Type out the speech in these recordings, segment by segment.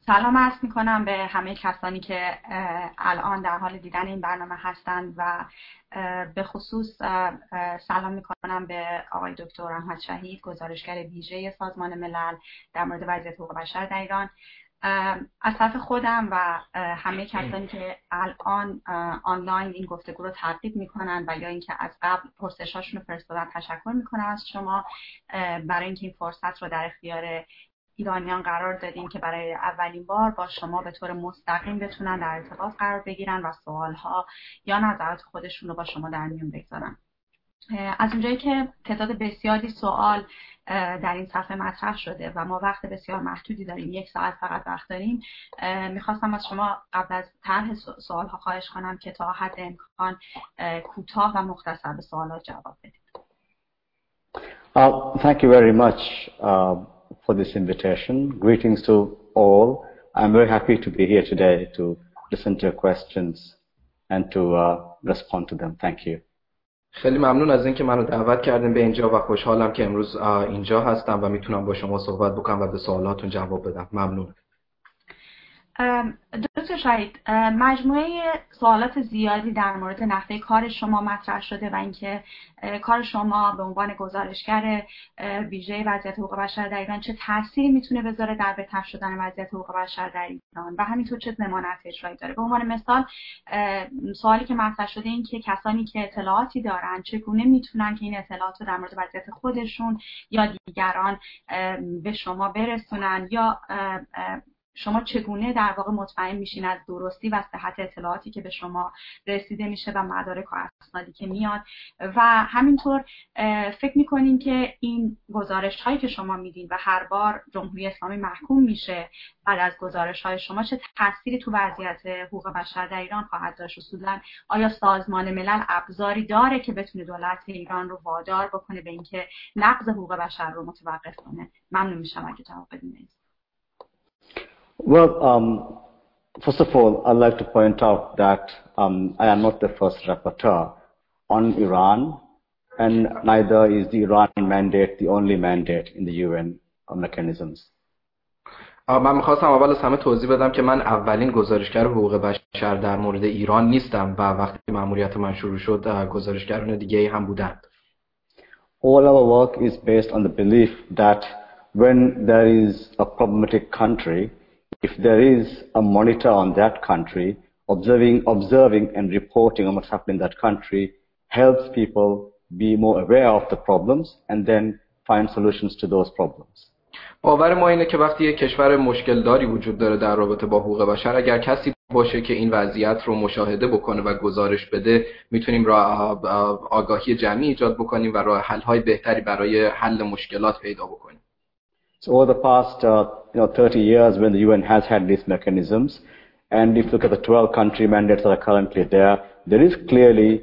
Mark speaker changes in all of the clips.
Speaker 1: سلام عرض می‌کنم به همه کسانی که الان در حال دیدن این برنامه هستند و به خصوص سلام می‌کنم به آقای دکتر احمد شهید، گزارشگر ویژه سازمان ملل در مورد وضعیت حقوق بشر در ایران. از طرف خودم و همه کسانی که الان آنلاین این گفتگو رو تعقیب می‌کنند و یا اینکه از قبل پرسش‌هاشون رو فرستادن تشکر می‌کنم از شما برای اینکه این فرصت رو در اختیار ایرانیان قرار دادیم که برای اولین بار با شما به طور مستقیم بتونن در ارتباط قرار بگیرن و سوالها یا نظرات خودشون رو با شما در میون بگذارن. از اونجایی که تعداد بسیاری سوال در این صفحه مطرح شده و ما وقت بسیار محدودی داریم، 1 ساعت فقط وقت داریم، میخواستم از شما قبل از طرح سوالها خواهش کنم که تا حد امکان کوتاه و مختصر به سوالات جواب بدید.
Speaker 2: Thank you very much for this invitation. Greetings to all. I'm very happy to be here today to listen to your questions and to respond to them. Thank you.
Speaker 3: خیلی ممنون از اینکه منو دعوت کردین به اینجا و خوشحالم که امروز اینجا هستم و میتونم با شما صحبت بکنم و به سوالاتون جواب بدم. ممنون.
Speaker 1: دکتر شهید، مجموعه سوالات زیادی در مورد نحوه کار شما مطرح شده و اینکه کار شما به عنوان گزارشگر ویژه وضعیت حقوق بشر در ایران چه تأثیری میتونه بذاره در بهتر شدن وضعیت حقوق بشر در ایران و همینطور چه ضمانت اجرایی داره. به عنوان مثال سوالی که مطرح شده این که کسانی که اطلاعاتی دارن چگونه میتونن که این اطلاعات رو در مورد وضعیت خودشون یا دیگران به شما برسونن یا شما چگونه در واقع مطمئن میشین از درستی و صحت اطلاعاتی که به شما رسیده میشه و مدارک و اسنادی که میاد و همینطور فکر میکنین که این گزارش هایی که شما میدین و هر بار جمهوری اسلامی محکوم میشه بعد از گزارش های شما چه تأثیری تو وضعیت حقوق بشر در ایران خواهد داشت؟ اصولا آیا سازمان ملل ابزاری داره که بتونه دولت ایران رو وادار بکنه به اینکه نقض حقوق بشر رو متوقف کنه؟ ممنون میشم اگه جواب بدین.
Speaker 2: Well, first of all, I'd like to point out that I am not the first rapporteur on Iran, and neither is the Iran mandate the only mandate in the UN mechanisms.
Speaker 3: من میخواستم اول از همه توضیح بدم که من اولین گزارشگر حقوق بشر در مورد ایران نیستم و وقتی مأموریت من شروع شد گزارشگران دیگه‌ای هم بودند.
Speaker 2: All our work is based on the belief that when there is a problematic country, if there is a monitor on that country, observing and reporting on what's happening in that country helps people be more aware of the problems and then find solutions to those problems.
Speaker 3: باور ما اینه که وقتی یک کشور مشکل داری وجود داره در رابطه با حقوق بشر، اگر کسی باشه که این وضعیت رو مشاهده بکنه و گزارش بده، میتونیم آگاهی جمعی ایجاد بکنیم و راه حل‌های بهتری برای حل مشکلات پیدا بکنیم.
Speaker 2: So over the past 30 years when the UN has had these mechanisms, and if you look at the 12 country mandates that are currently there, there is clearly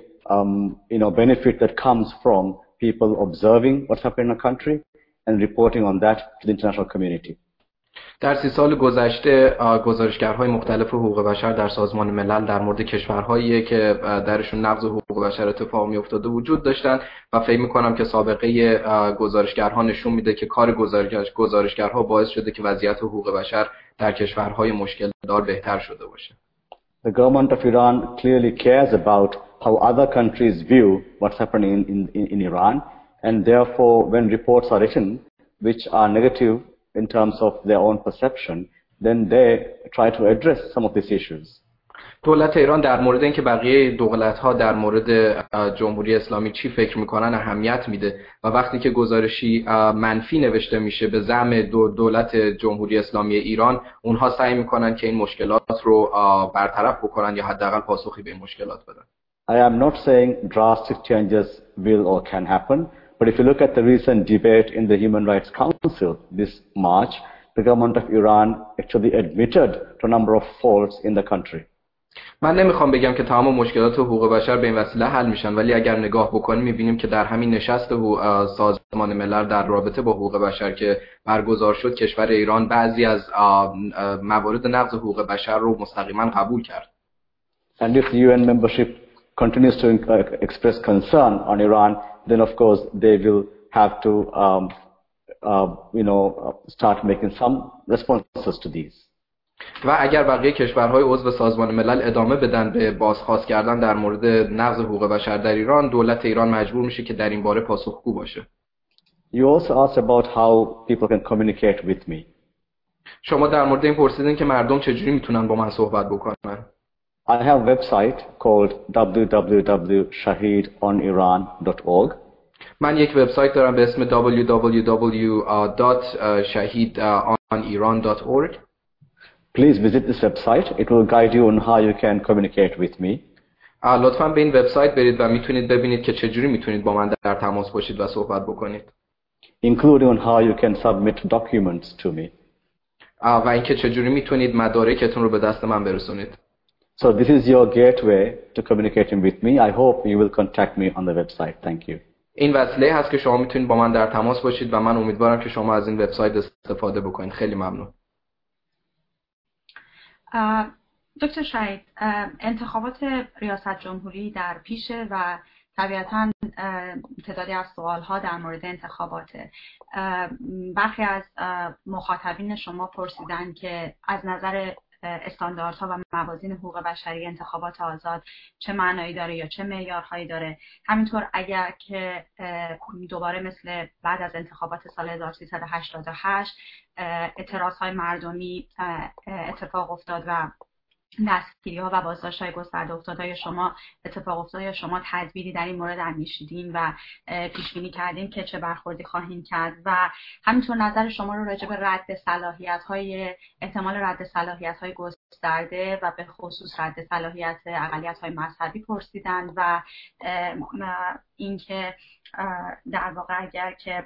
Speaker 2: benefit that comes from people observing what's happening in a country and reporting on that to the international community.
Speaker 3: در 30 سال گذشته گزارشگرهای مختلف حقوق بشر در سازمان ملل در مورد کشورهایی که درشون نقض حقوق بشر اتفاق میافتاده وجود داشتن و فکر می‌کنم که سابقه گزارشگرها نشون میده که کار گزارشگرها باعث شده که وضعیت حقوق بشر در کشورهای مشکل دار بهتر شده باشه.
Speaker 2: The government of Iran clearly cares about how other countries view what's happening in Iran, and therefore when reports are written which are negative in terms of their own perception, then they try to address some of these issues.
Speaker 3: دولت ایران در مورد اینکه بقیه دولت‌ها در مورد جمهوری اسلامی چی فکر می‌کنن اهمیت میده و وقتی که گزارشی منفی نوشته میشه به زعم دولت جمهوری اسلامی ایران، اونها سعی می‌کنن که این مشکلات رو برطرف بکنن یا حداقل پاسخی به این مشکلات بدن.
Speaker 2: I am not saying drastic changes will or can happen. But if you look at the recent debate in the Human Rights Council this March, the government of Iran actually admitted to a number of faults in the country.
Speaker 3: من نمیخوام بگم که تمام مشکلات حقوق بشر به این وسیله حل میشن، ولی اگر نگاه بکنیم میبینیم که در همین نشست سازمان ملل در رابطه با حقوق بشر که برگزار شد، کشور ایران بعضی از موارد نقض حقوق بشر رو مستقیما قبول کرد.
Speaker 2: And if the UN membership continues to express concern on Iran, then of course they will have to start making some responses to these.
Speaker 3: و اگر بقیه کشورهای عضو سازمان ملل ادامه بدن به بازخواست کردن در مورد نقض حقوق بشر در ایران، دولت ایران مجبور میشه که در این باره پاسخگو باشه.
Speaker 2: You also asked about how people can communicate with me.
Speaker 3: شما در مورد این پرسیدین که مردم چجوری میتونن با من صحبت بکنن.
Speaker 2: I have a website called www.shahidoniran.org.
Speaker 3: من یک وبسایت دارم به اسم www.shahidoniran.org.
Speaker 2: Please visit this website. It will guide you on how you can communicate with me.
Speaker 3: لطفاً به این وبسایت برید و میتونید ببینید که چجوری میتونید با من در تماس باشید و صحبت بکنید.
Speaker 2: Including on how you can submit documents to me.
Speaker 3: و اینکه چجوری میتونید مدارکتون رو به دست من برسونید.
Speaker 2: So this is your gateway to communicating with me. I hope you will contact me on the website. Thank you.
Speaker 3: این وسیله هست که شما میتونید با من در تماس باشید و من امیدوارم که شما از این وبسایت استفاده بکنید. خیلی ممنون.
Speaker 1: دکتر شهید، انتخابات ریاست جمهوری در پیشه و طبیعتاً تعدادی از سوالها در مورد انتخاباته. برخی از مخاطبین شما پرسیدن که از نظر استانداردها و موازین حقوق بشری انتخابات آزاد چه معنایی داره یا چه معیارهایی داره. همینطور اگر که دوباره مثل بعد از انتخابات سال 1388 اعتراضهای مردمی اتفاق افتاد و دستگیری‌ها و بازداشت‌های گسترده افتاد، شما اتفاق افتاد یا شما تدبیری در این مورد اندیشیدین و پیش بینی کردین که چه برخوردی خواهیم کرد و همینطور نظر شما رو راجع به احتمال رد صلاحیت‌های گسترده و به خصوص رد صلاحیت اقلیت‌های مذهبی پرسیدن و اینکه در واقع اگر که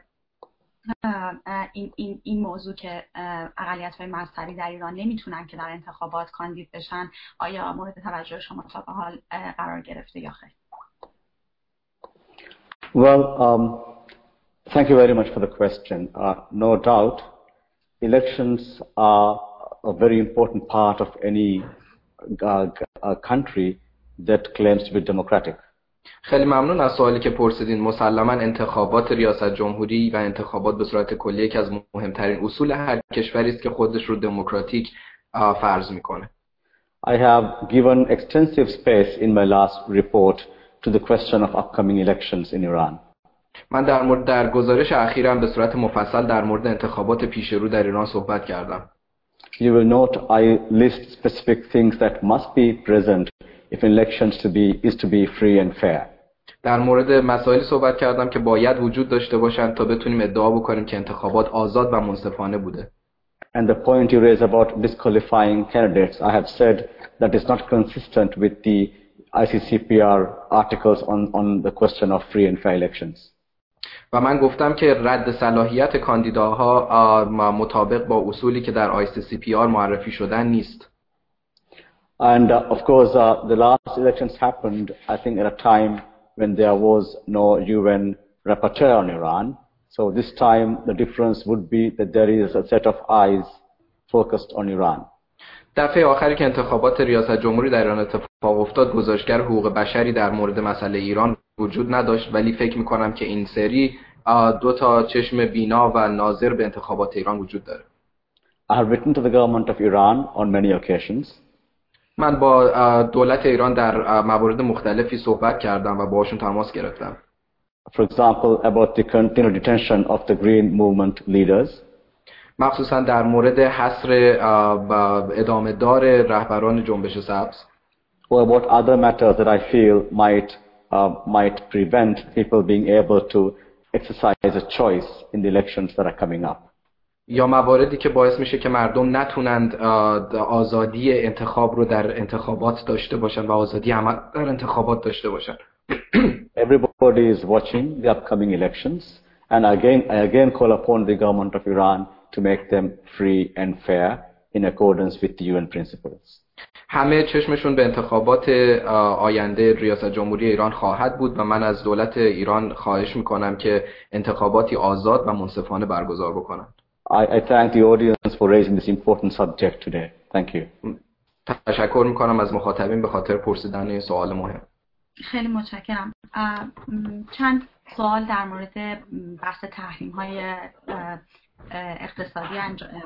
Speaker 1: این موضوع که اقلیت‌های مذهبی در ایران نمیتونن که در انتخابات کاندید بشن، آیا مورد توجه شما تا به حال قرار گرفته یا خیر؟
Speaker 2: Well, thank you very much for the question. No doubt, elections are a very important part of any country that claims to be democratic.
Speaker 3: خیلی ممنون از سوالی که پرسیدین. مسلماً انتخابات ریاست جمهوری و انتخابات به صورت کلی یکی از مهمترین اصول هر کشوری است که خودش رو دموکراتیک فرض میکنه.
Speaker 2: I have given extensive space in my last report to the question of upcoming elections in Iran.
Speaker 3: من در گزارش اخیرم به صورت مفصل در مورد انتخابات پیش رو در ایران صحبت کردم.
Speaker 2: You will note I list specific things that must be present if elections is to be free and fair.
Speaker 3: در مورد مسائلی صحبت کردم که باید وجود داشته باشند تا بتونیم ادعا بکنیم که انتخابات آزاد و منصفانه بوده.
Speaker 2: And the point you raise about disqualifying candidates, I have said that is not consistent with the ICCPR articles on the question of free and fair elections.
Speaker 3: و من گفتم که رد صلاحیت کاندیداها مطابق با اصولی که در ICCPR معرفی شدن نیست.
Speaker 2: And of course, the last elections happened, I think, at a time when there was no UN rapporteur on Iran. So this time, the difference would be that there is a set of eyes focused on Iran.
Speaker 3: دفعه آخری که انتخابات ریاست جمهوری در ایران اتفاق افتاد، گزارشگر حقوق بشری در مورد مسئله ایران وجود نداشت، ولی فکر می‌کنم که این سری دو تا چشم بینا و ناظر به انتخابات ایران وجود داره.
Speaker 2: I have written to the government of Iran on many occasions.
Speaker 3: من با دولت ایران در موارد مختلفی صحبت کردم و باهاشون تماس گرفتم.
Speaker 2: For example, about the continued detention of the Green Movement leaders.
Speaker 3: مخصوصا در مورد حصر ادامه دار رهبران جنبش سبز.
Speaker 2: Or about other matters that I feel might prevent people being able to exercise a choice in the elections that are coming up.
Speaker 3: یا مواردی که باعث میشه که مردم نتونند آزادی انتخاب رو در انتخابات داشته باشن و آزادی عمل در انتخابات داشته باشن.
Speaker 2: Everybody is watching the upcoming elections, and I again call upon the government of Iran to make them free and fair in accordance with the UN principles.
Speaker 3: همه چشمشون به انتخابات آینده ریاست جمهوری ایران خواهد بود و من از دولت ایران خواهش میکنم که انتخاباتی آزاد و منصفانه برگزار بکنن.
Speaker 2: I thank the audience for raising this important subject today. Thank you.
Speaker 3: تشکر میکنم از مخاطبین به خاطر پرسیدن این سوال مهم.
Speaker 1: خیلی متشکرم. چند سوال در مورد بحث تحریم‌های اقتصادی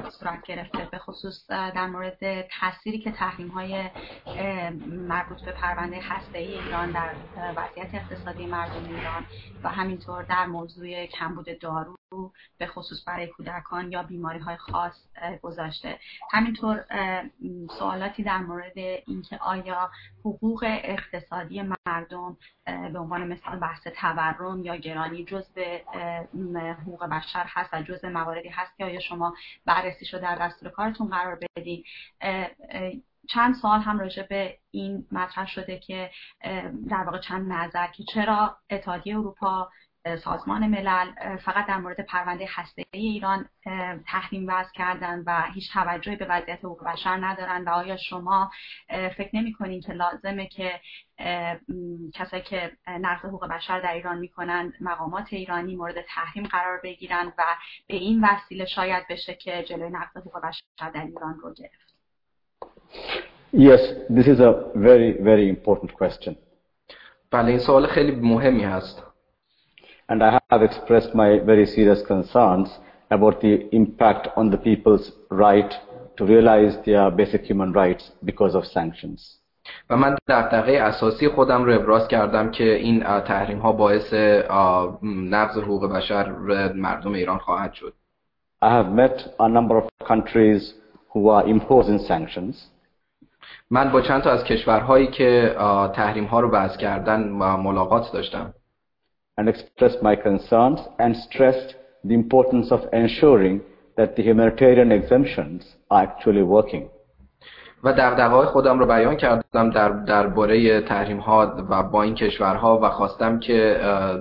Speaker 1: صورت گرفته، به خصوص در مورد تأثیری که تحریم‌های مربوط به پرونده هسته‌ای ایران در وضعیت اقتصادی مردم ایران و همینطور در موضوع کمبود دارو به خصوص برای کودکان یا بیماری‌های خاص گذاشته. همینطور سوالاتی در مورد اینکه آیا حقوق اقتصادی مردم به عنوان مثال بحث تورم یا گرانی جزء حقوق بشر هست و جزء مواردی هست که آیا شما بررسیشو در دستور کارتون قرار بدین. چند سوال هم راجع به این مطرح شده که در واقع چند نظر که چرا اتحادیه اروپا، سازمان ملل فقط در مورد پرونده هسته‌ای ایران تحریم وضع کردن و هیچ توجهی به وضعیت حقوق بشر ندارن و آیا شما فکر نمی‌کنین که لازمه که کسایی که نقض حقوق بشر در ایران میکنن مقامات ایرانی مورد تحریم قرار بگیرن و به این وسیله شاید بشه که جلوی نقض حقوق بشر در ایران رو گرفت؟
Speaker 2: Yes, this is a very important question.
Speaker 3: بله این سوال خیلی مهمی هست.
Speaker 2: And I have expressed my very serious concerns about the impact on the people's right to realize their basic human rights because of sanctions.
Speaker 3: و من دغدغه اساسی خودم رو ابراز کردم که این تحریم ها باعث نقض حقوق بشر مردم ایران خواهد شد.
Speaker 2: I have met a number of countries who are imposing sanctions.
Speaker 3: من با چند تا از کشورهایی که تحریم ها رو وضع کردن ملاقات داشتم.
Speaker 2: And expressed my concerns and stressed the importance of ensuring that the humanitarian exemptions are actually working.
Speaker 3: و دغدغه‌های خودم رو بیان کردم درباره تحریم‌ها و با این کشورها و خواستم که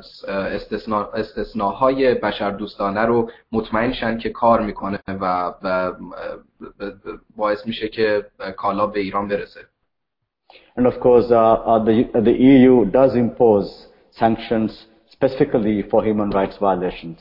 Speaker 3: استثناهای بشردوستانه رو مطمئن شن که کار میکنه و باعث میشه که کالا به ایران برسه.
Speaker 2: And of course the EU does impose sanctions specifically for human rights violations.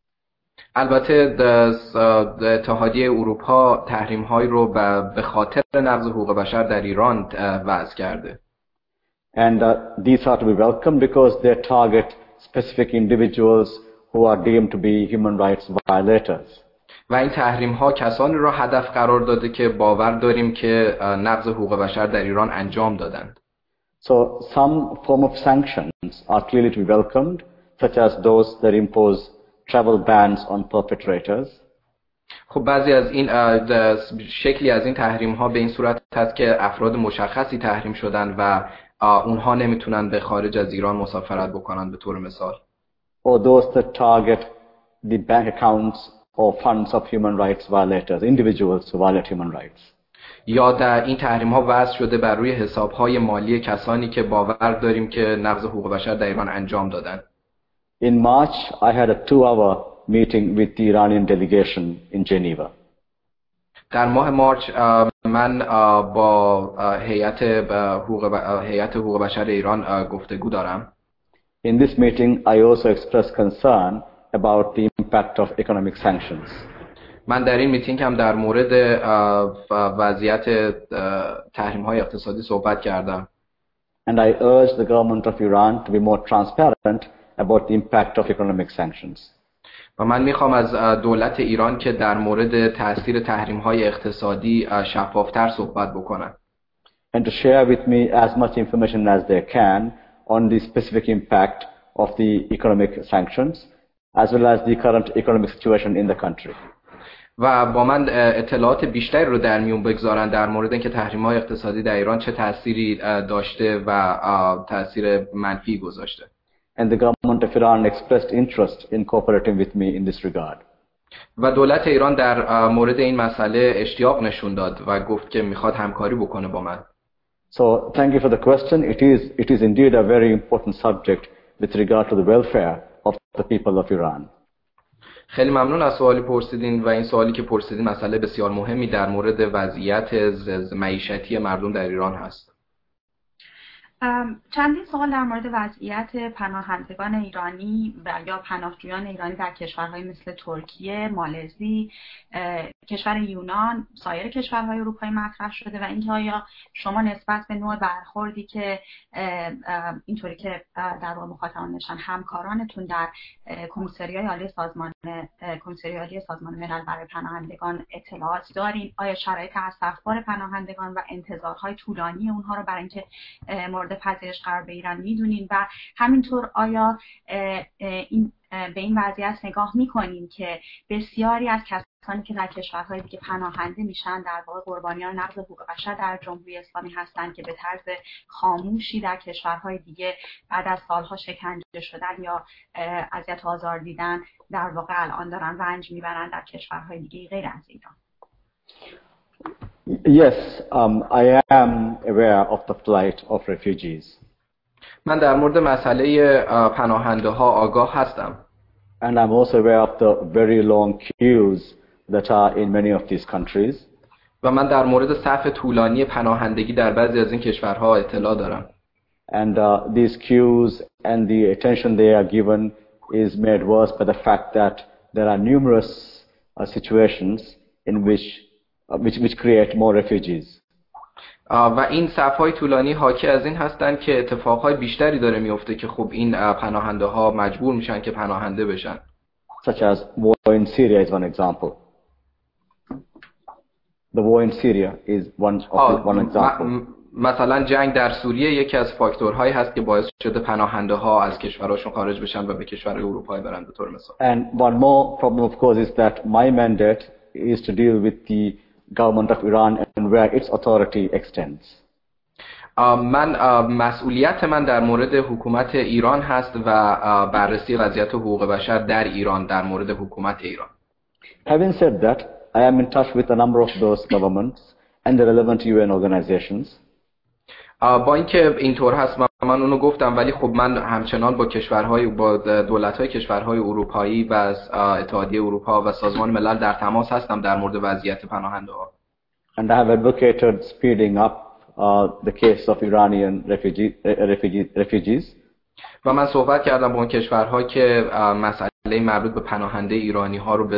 Speaker 3: البته اتحادیه اروپا تحریم‌های رو به خاطر نقض حقوق بشر در ایران وضع کرده.
Speaker 2: And these are to be welcomed because they target specific individuals who are deemed to be human rights violators.
Speaker 3: و این تحریم‌ها کسانی را هدف قرار داده که باور داریم که نقض حقوق بشر در ایران انجام دادند.
Speaker 2: So some form of sanctions are clearly to be welcomed, such as those that impose travel bans on perpetrators.
Speaker 3: خب بعضی از این شکلی از این تحریم ها به این صورت هست که افراد مشخصی تحریم شدن و اونها نمیتونن به خارج از ایران مسافرت بکنن، به طور مثال.
Speaker 2: Or those that target the bank accounts or funds of human rights violators, individuals who violate human rights.
Speaker 3: یا در این تحریم ها وضع شده بر روی حساب های مالی کسانی که باور داریم که نقض حقوق بشر در ایران انجام دادن.
Speaker 2: In March, I had a 2-hour meeting with the Iranian delegation in Geneva.
Speaker 3: در ماه مارچ من با هیئت حقوق بشر ایران گفتگو دارم.
Speaker 2: In this meeting, I also expressed concern about the impact of economic sanctions.
Speaker 3: من در این میتینگ هم در مورد وضعیت تحریم‌های اقتصادی صحبت کردم.
Speaker 2: And I urged the government of Iran to be more transparent about the impact of economic sanctions.
Speaker 3: و من میخوام از دولت ایران که در مورد تاثیر تحریم‌های اقتصادی شفافتر صحبت بکنن.
Speaker 2: And to share with me as much information as they can on the specific impact of the economic sanctions as well as the current economic situation in the country.
Speaker 3: و با من اطلاعات بیشتری رو در میون بگذارن در مورد اینکه تحریم‌های اقتصادی در ایران چه تأثیری داشته و تأثیر منفی گذاشته.
Speaker 2: And the government of Iran expressed interest in cooperating with me in this regard.
Speaker 3: و دولت ایران در مورد این مسئله اشتیاق نشون داد و گفت که میخواد همکاری بکنه با من.
Speaker 2: So thank you for the question. It is indeed a very important subject with regard to the welfare of the people of Iran.
Speaker 3: خیلی ممنون از سوالی پرسیدین و این سوالی که پرسیدین مسئله بسیار مهمی در مورد وضعیت معیشتی مردم در ایران هست.
Speaker 1: چندین سوال در مورد وضعیت پناهندگان ایرانی و یا پناهجویان ایرانی در کشورهای مثل ترکیه، مالزی، کشور یونان، سایر کشورهای اروپایی مطرح شده و اینکه آیا شما نسبت به نوع برخوردی که اینطوری که در واقع مخاطبان نشان همکارانتون در کمیسریای عالی سازمان ملل برای پناهندگان اطلاعات دارین؟ آیا شرایط اسفبار پناهندگان و انتظارهای طولانی اونها رو برای اینکه مورد پذیرش قرار بگیرن میدونین و همینطور آیا به این وضعیت نگاه میکنین که بسیاری از کسانی که در کشورهای دیگه پناهنده میشن در واقع قربانیان نقض حقوق بشر در جمهوری اسلامی هستند که به طرز خاموشی در کشورهای دیگه بعد از سالها شکنجه شدن یا اذیت و آزار دیدن در واقع الان دارن رنج میبرن در کشورهای دیگه غیر از ایران؟
Speaker 2: Yes, I am aware of the plight of refugees.
Speaker 3: من در مورد مسئله پناهنده ها آگاه هستم.
Speaker 2: And I'm also aware of the very long queues that are in many of these countries.
Speaker 3: و من در مورد صف طولانی پناهندگی در بعضی از این کشورها اطلاع دارم.
Speaker 2: And these queues and the attention they are given is made worse by the fact that there are numerous situations in which create more refugees.
Speaker 3: و این صف‌های طولانی حاکی از این هستند که اتفاقهای بیشتری داره میفته که خب این پناهنده ها مجبور میشن که پناهنده بشن.
Speaker 2: Such as war in Syria is one example. The war in Syria is one example.
Speaker 3: مثلا جنگ در سوریه یکی از فاکتورهایی هست که باعث شده پناهنده ها از کشورهاشون خارج بشن و به کشورهای اروپایی برن به طور مثال.
Speaker 2: And one more problem of course is that my mandate is to deal with the government of Iran and where its authority extends.
Speaker 3: مسئولیت من در مورد حکومت ایران هست و بررسی وضعیت حقوق بشر در ایران در مورد حکومت ایران.
Speaker 2: Having said that, I am in touch with a number of those governments and the relevant UN organizations.
Speaker 3: با اینکه اینطور هست من اونو گفتم ولی خب من همچنان با دولت‌های کشورهای اروپایی و اتحادیه اروپا و سازمان ملل در تماس هستم در مورد وضعیت پناهنده‌ها.
Speaker 2: And I have advocated speeding up the case of Iranian refugees.
Speaker 3: و من صحبت کردم با اون کشورها که مسئله مربوط به پناهنده ایرانی‌ها رو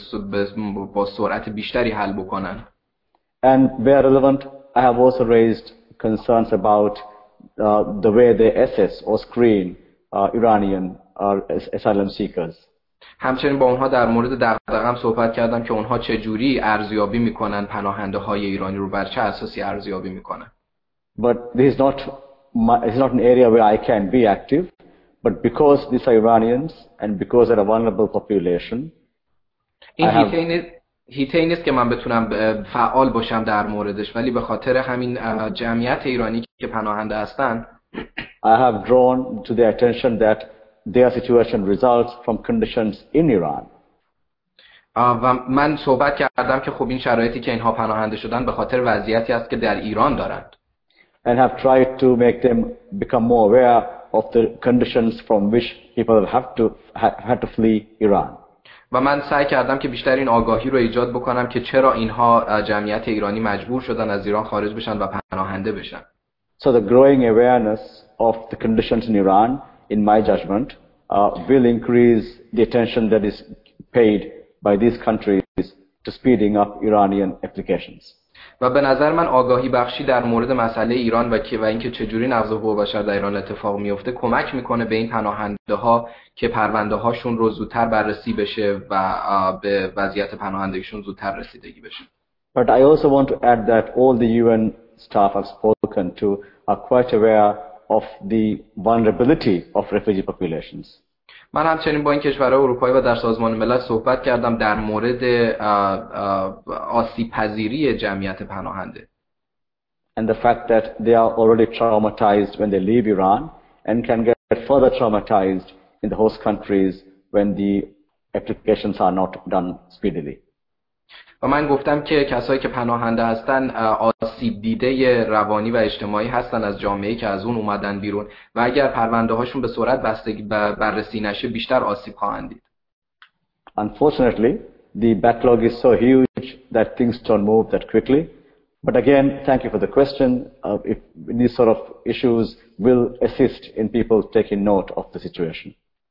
Speaker 3: با سرعت بیشتری حل بکنن.
Speaker 2: And where relevant, I have also raised concerns about the way they assess or screen Iranian asylum seekers.
Speaker 3: همچنین با اونها در مورد دغدغه‌ام صحبت کردم که اونها چه جوری ارزیابی میکنن پناهنده های ایرانی رو، بر چه اساسی ارزیابی میکنن.
Speaker 2: But this is not an area where I can be active, but because these are Iranians and because they're a vulnerable population.
Speaker 3: این هیته نیست که من بتونم فعال باشم در موردش، ولی به خاطر همین جمعیت ایرانی که پناهنده هستن
Speaker 2: I have drawn to their attention that their situation results from conditions in Iran.
Speaker 3: و من صحبت کردم که خب این شرایطی که اینها پناهنده شدن به خاطر وضعیتی است که در ایران دارند.
Speaker 2: And have tried to make them become more aware of the conditions from which people had to flee Iran.
Speaker 3: و من سعی کردم که بیشتر این آگاهی رو ایجاد بکنم که چرا اینها جمعیت ایرانی مجبور شدن از ایران خارج بشن و پناهنده بشن.
Speaker 2: So the growing awareness of the conditions in Iran, in my judgment, will increase the attention that is paid by these countries to speeding up Iranian applications.
Speaker 3: و به نظر من آگاهی بخشی در مورد مسئله ایران و اینکه چجوری نقض حقوق بشر در ایران اتفاق میفته کمک میکنه به این پناهنده ها که پرونده هاشون رو زودتر بررسی بشه و به وضعیت پناهندگیشون زودتر رسیدگی بشه.
Speaker 2: But I also want to add that all the UN staff I've spoken to are quite aware of the vulnerability of refugee populations.
Speaker 3: من همچنین با این کشورهای اروپایی و در سازمان ملل صحبت کردم در مورد آسیب پذیری جمعیت پناهنده.
Speaker 2: And the fact that they are already traumatized when they leave Iran and can get further traumatized in the host countries when the applications are not done speedily.
Speaker 3: و من گفتم که کسایی که پناهنده هستن آسیب دیده روانی و اجتماعی هستن از جامعه‌ای که از اون اومدن بیرون و اگر پرونده هاشون به سرعت بررسی نشه بیشتر آسیب خواهند دید.
Speaker 2: Unfortunately, the backlog is so huge that things don't move that quickly. But again, thank you for the question. If these sort of issues will assist in people taking note of the situation.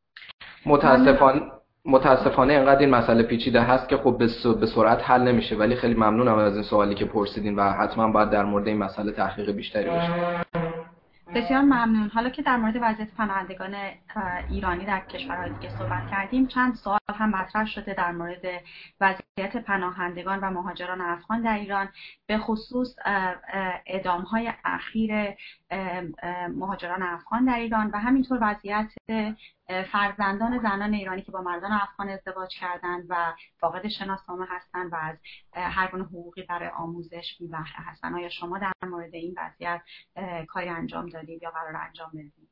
Speaker 3: متاسفانه اینقدر این مسئله پیچیده هست که خب به سرعت حل نمیشه، ولی خیلی ممنونم از این سوالی که پرسیدین و حتما باید در مورد این مسئله تحقیق بیشتری بشه.
Speaker 1: بسیار ممنون. حالا که در مورد وضعیت پناهندگان ایرانی در کشورهای دیگه صحبت کردیم، چند سوال هم مطرح شده در مورد وضعیت پناهندگان و مهاجران افغان در ایران، به خصوص اعدام‌های اخیر مهاجران افغان در ایران و همینطور وضعیت فرزندان زنان ایرانی که با مردان افغان ازدواج کردند و فاقد شناسنامه هستند و از هر گونه حقوقی برای آموزش بی بهره هستند. آیا شما در مورد این وضعیت کاری انجام دادید یا قرار انجام بدید؟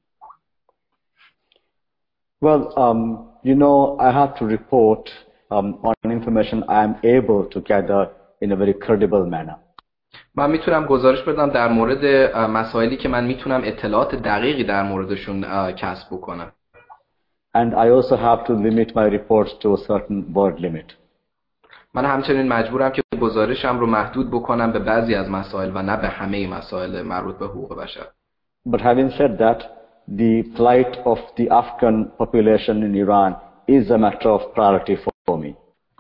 Speaker 2: Well, I have to report on information I am able to gather in a very credible manner.
Speaker 3: من میتونم گزارش بدم در مورد مسائلی که من میتونم اطلاعات دقیقی در موردشون کسب بکنم.
Speaker 2: And I also have to limit my reports to a certain word limit.
Speaker 3: من همچنین مجبورم که گزارشم رو محدود بکنم به بعضی از مسائل و نه به همه مسائل مربوط به حقوق بشر.
Speaker 2: But having said that, the plight of the Afghan population in Iran is a matter of priority for me.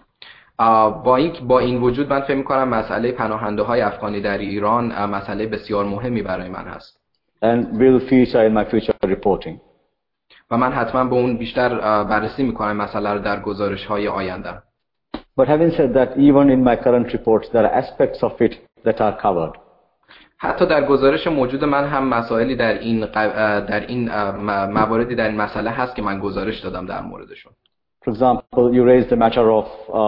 Speaker 3: با این وجود من فکر می‌کنم مسئله پناهنده های افغانی در ایران مسئله بسیار مهمی برای من هست.
Speaker 2: And will feature in my future reporting.
Speaker 3: و من حتما به اون بیشتر بررسی می‌کنم مسئله رو در گزارش‌های آینده.
Speaker 2: But having said that, even in my current reports, there are aspects of it that are covered.
Speaker 3: حتی در گزارش موجود من هم مسائلی در این مواردی در این مسئله هست که من گزارش دادم در موردشون.
Speaker 2: For example, you raised the matter of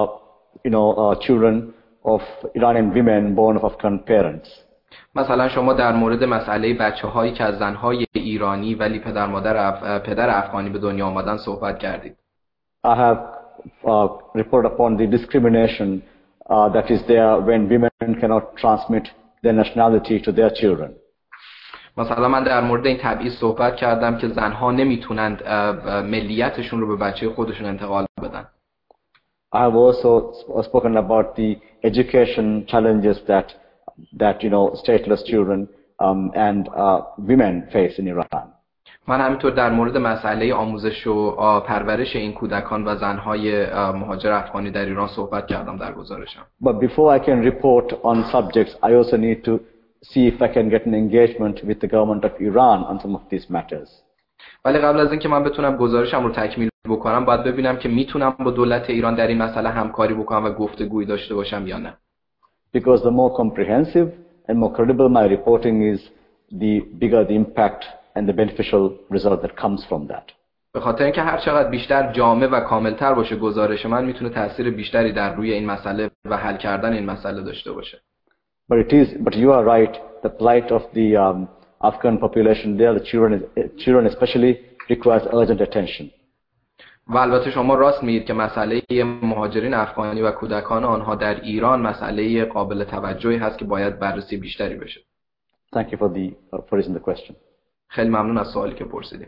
Speaker 2: children of Iranian women born of Afghan parents.
Speaker 3: مثلا شما در مورد مسئله بچه‌هایی که از زن‌های ایرانی ولی پدر افغانی به دنیا آمدن صحبت کردید.
Speaker 2: I have reported upon the discrimination that is there when women cannot transmit their nationality to their children.
Speaker 3: مثلا من در مورد این تبعیض صحبت کردم که زنها نمیتونند ملیتشون رو به بچه خودشون انتقال بدن.
Speaker 2: I have also spoken about the education challenges that stateless children and women face in Iran.
Speaker 3: من همینطور در مورد مسئله آموزش و پرورش این کودکان و زنهای مهاجر افغانی در ایران صحبت کردم در گزارشم.
Speaker 2: But before I can report on subjects, I also need to see if I can get an engagement with the government of Iran on some of these matters.
Speaker 3: ولی قبل از اینکه من بتونم گزارشم رو تکمیل بکنم باید ببینم که میتونم با دولت ایران در این مسئله همکاری بکنم و گفتگویی داشته باشم یا نه.
Speaker 2: Because the more comprehensive and more credible my reporting is, the bigger the impact and the beneficial result that comes from that.
Speaker 3: به خاطر اینکه هر چقدر بیشتر جامع و کاملتر باشه گزارش من میتونه تاثیر بیشتری در روی این مسئله و حل کردن این مسئله داشته باشه.
Speaker 2: But you are right, the plight of the Afghan population there, the children especially, requires urgent attention.
Speaker 3: و البته شما راست میگید که مسئله مهاجرین افغانی و کودکان آنها در ایران مسئله قابل توجهی هست که باید بررسی بیشتری بشه.
Speaker 2: Thank you for raising the question.
Speaker 3: خیلی ممنون از سوالی که پرسیدید.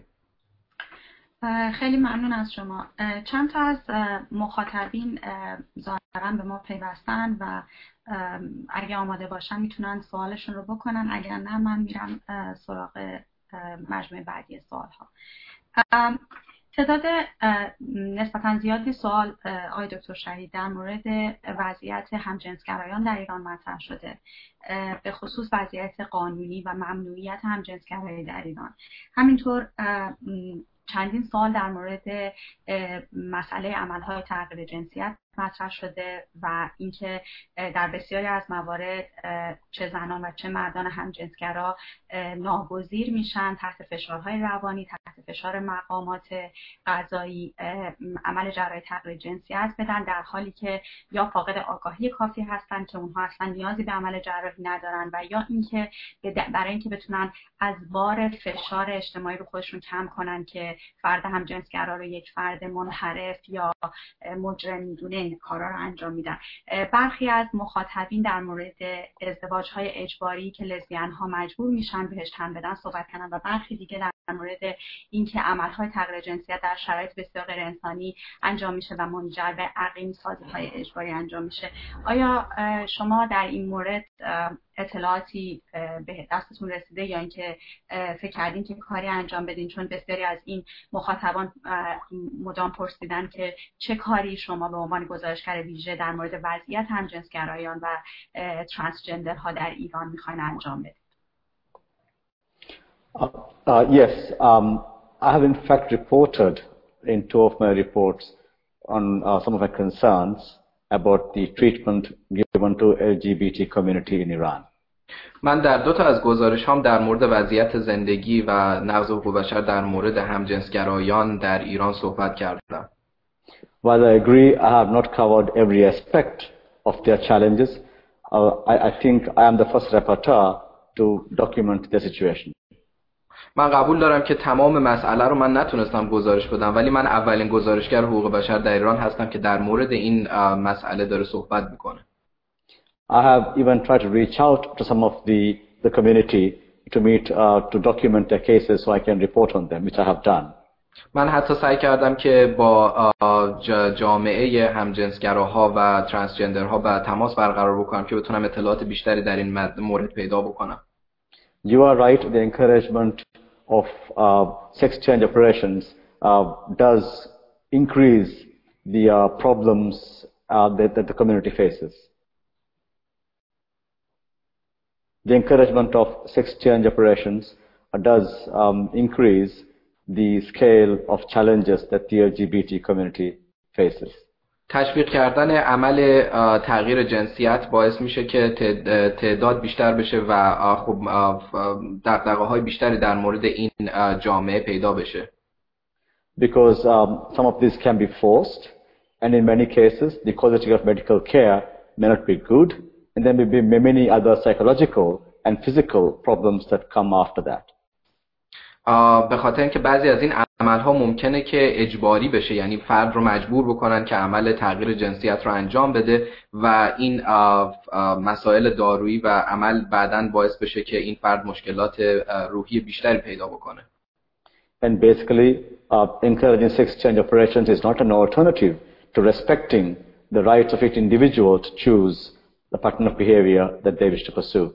Speaker 1: خیلی ممنون از شما. چند تا از مخاطبین ظاهراً به ما پیوستن و اگه آماده باشن میتونن سوالشون رو بکنن، اگر نه من میرم سراغ مجموعه بعدی سوال‌ها. تعداد نسبتاً زیادی سوال آقای دکتر شهید در مورد وضعیت همجنسگرایان در ایران مطرح شده، به خصوص وضعیت قانونی و ممنوعیت همجنسگرایی در ایران. همینطور چندین سوال در مورد مسئله عملهای تغییر جنسیت مطرح شده و اینکه در بسیاری از موارد چه زنان و چه مردان همجنسگرا ناگزیر میشن تحت فشارهای روانی، تحت فشار مقامات قضایی عمل جراحی تغییر جنسیت بدن، در حالی که یا فاقد آگاهی کافی هستن که اونها اصلا نیازی به عمل جراحی ندارن و یا اینکه برای اینکه بتونن از بار فشار اجتماعی رو خودشون کم کنن که فرد همجنسگرا رو یک فرد منحرف یا مجرم میدونه این کارا رو انجام میدن. برخی از مخاطبین در مورد ازدواج‌های اجباری که لزبیان ها مجبور میشن بهش تن بدن صحبت کردن و برخی دیگه در مورد اینکه عمل‌های تغییر جنسیت در شرایط بسیار غیر انسانی انجام میشه و منجر به عقیم سازی‌های اجباری انجام میشه. آیا شما در این مورد اطلاعاتی به دستتون رسیده یا اینکه فکر کردین که کاری انجام بدین؟ چون بسیاری از این مخاطبان مدام پرسیدن که چه کاری شما به عنوان گزارشگر ویژه در مورد وضعیت همجنسگرایان و ترانسجندرها در ایران میخواین انجام بدید.
Speaker 2: Yes, I have in fact reported in two of my reports on some of my concerns about the treatment given to LGBT community in Iran.
Speaker 3: من در دو تا از گزارش‌هام در مورد وضعیت زندگی و نقض حقوق بشر در مورد همجنسگرایان در ایران صحبت کردم.
Speaker 2: While I agree I have not covered every aspect of their challenges, I think I am the first rapporteur to document the situation.
Speaker 3: من قبول دارم که تمام مسئله رو من نتونستم گزارش بدم، ولی من اولین گزارشگر حقوق بشر در ایران هستم که در مورد این مسئله داره صحبت میکنه.
Speaker 2: I have even tried to reach out to some of the community to meet to document their cases so I can report on them, which I have done.
Speaker 3: من حتی سعی کردم که با جامعه همجنسگراها و ترانسجندرها با تماس برقرار بکنم که بتونم اطلاعات بیشتری در این مورد پیدا بکنم.
Speaker 2: You are right. The encouragement of sex change operations does increase the problems that the community faces. The encouragement of sex change operations does increase the scale of challenges that the LGBT community faces.
Speaker 3: تشویق کردن عمل تغییر جنسیت باعث میشه که تعداد بیشتر بشه و خب دغدغه‌های بیشتری در مورد این جامعه پیدا بشه.
Speaker 2: Because some of these can be forced, and in many cases the quality of medical care may not be good, and there may be many other psychological and physical problems that come after that.
Speaker 3: به خاطر اینکه بعضی از این عمل‌ها ممکنه که اجباری بشه، یعنی فرد رو مجبور بکنن که عمل تغییر جنسیت رو انجام بده و این مسائل دارویی و عمل بعداً باعث بشه که این فرد مشکلات روحی بیشتری پیدا بکنه.
Speaker 2: And basically encouraging sex change operations is not an alternative to respecting the rights of each individual to choose the pattern of behavior that they wish to pursue.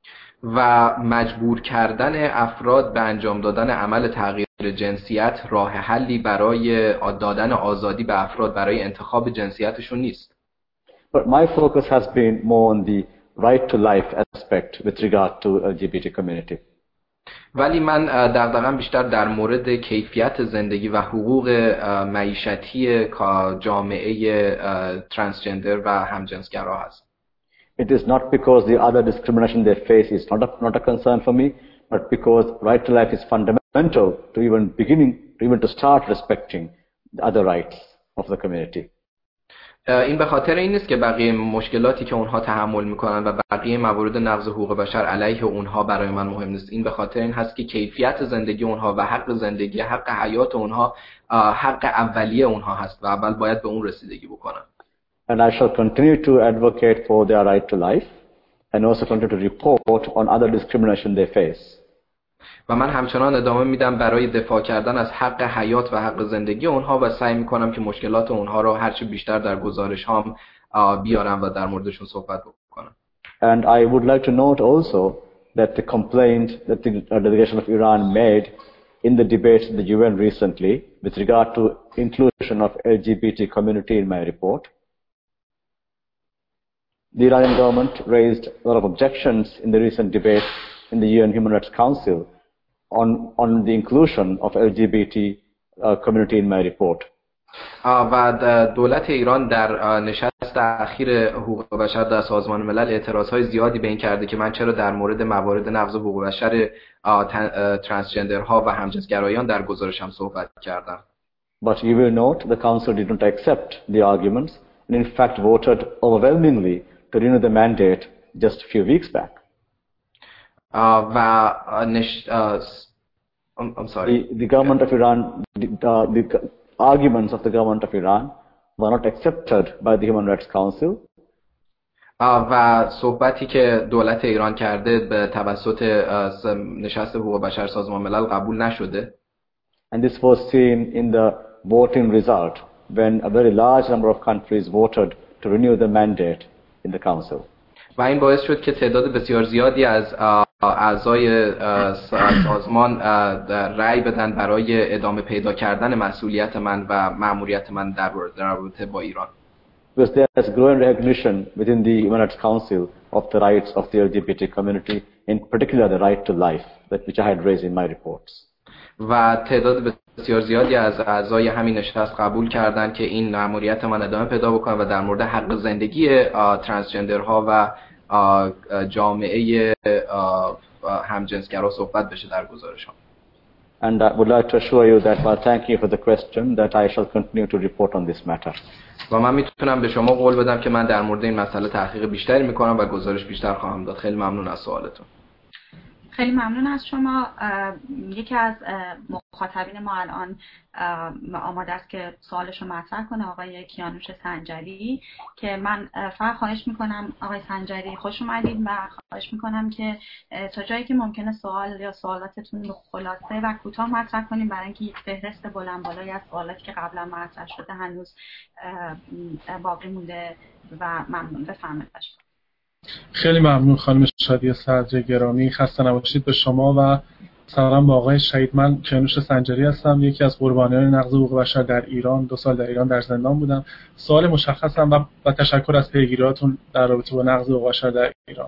Speaker 3: و مجبور کردن افراد به انجام دادن عمل تغییر جنسیت راه حلی برای دادن آزادی به افراد برای انتخاب جنسیتشون نیست.
Speaker 2: But my focus has been more on the right to life aspect with regard to LGBT community.
Speaker 3: ولی من دغدغه‌ام بیشتر در مورد کیفیت زندگی و حقوق معیشتی جامعه ترانسجندر و همجنسگرا هست.
Speaker 2: It is not because the other discrimination they face is not a concern for me, but because right to life is fundamental to even to start respecting the other rights of the community.
Speaker 3: این به خاطر این نیست که بقیه مشکلاتی که اونها تحمل میکنن و بقیه موارد نقض حقوق بشر علیه اونها برای من مهم نیست. این به خاطر این هست که کیفیت زندگی اونها و حق زندگی، حق حیات اونها حق اولیه اونها هست و اول باید به اون رسیدگی بکنن.
Speaker 2: And I shall continue to advocate for their right to life and also continue to report on other discrimination they face.
Speaker 3: و من همچنان ادامه میدم برای دفاع کردن از حق حیات و حق زندگی اونها و سعی میکنم که مشکلات اونها رو هرچی بیشتر در گزارش هام بیارم و در موردشون صحبت بکنم.
Speaker 2: And I would like to note also that the complaint that the delegation of Iran made in the debate in the UN recently with regard to inclusion of LGBT community in my report. The Iranian government raised a lot of objections in the recent debate in the UN Human Rights Council on the inclusion of LGBT community in my report.
Speaker 3: و دولت ایران در نشست اخیر حقوق بشر در سازمان ملل اعتراضهای زیادی به این کرده که من چرا در مورد موارد نقض حقوق بشر ترانسجندرها و همجنسگرایان در گزارشم صحبت کردم.
Speaker 2: But you will note the council did not accept the arguments and in fact voted overwhelmingly to renew the mandate just a few weeks back.
Speaker 3: I'm sorry.
Speaker 2: The government of Iran, the arguments of the government of Iran were not accepted by the Human Rights Council.
Speaker 3: و صحبتی که دولت ایران کرده به توسط نشست حقوق بشر سازمان ملل قبول نشده.
Speaker 2: And this was seen in the voting result when a very large number of countries voted to renew the mandate in the council.
Speaker 3: و این باعث شد که تعداد بسیار زیادی از اعضای سازمان رأی بدن برای ادامه پیدا کردن مسئولیت من و مأموریت من در رابطه با ایران.
Speaker 2: Because there is growing recognition within the Human Rights Council of the rights of the LGBT community, in particular the right to life, which I had raised in my reports.
Speaker 3: و تعداد بسیار زیادی از اعضای همین نشست قبول کردند که این مأموریت من ادامه پیدا بکنه و در مورد حق زندگی ترانسجندرها و جامعه همجنسگرا صحبت بشه در گزارش‌ها.
Speaker 2: And I would like to assure you that while thanking you for the question, that I shall continue to report on this matter.
Speaker 3: و من میتونم به شما قول بدم که من در مورد این مسئله تحقیق بیشتری میکنم و گزارش بیشتر خواهم داد. خیلی ممنون از سوالتون.
Speaker 1: خیلی ممنون از شما. یکی از مخاطبین ما الان آماده است که سوالش رو مطرح کنه، آقای کیانوش سنجری، که من فقط خواهش میکنم آقای سنجری خوش اومدید و خواهش میکنم که تا جایی که ممکنه سوال یا سوالاتتون رو خلاصه و کوتاه مطرح کنیم، برای اینکه یک فهرست بلند بالایی از سوالاتی که قبلا مطرح شده هنوز باقی مونده و ممنون. بفرمایید.
Speaker 4: خیلی ممنون خانم شادی صدر گرامی، خسته نباشید به شما و سلام به آقای شهید. من کیانوش سنجری هستم، یکی از قربانیان نقض حقوق بشر در ایران. 2 سال در ایران در زندان بودم. سوال مشخصم و تشکر از پیگیریاتون در رابطه با نقض حقوق بشر در ایران.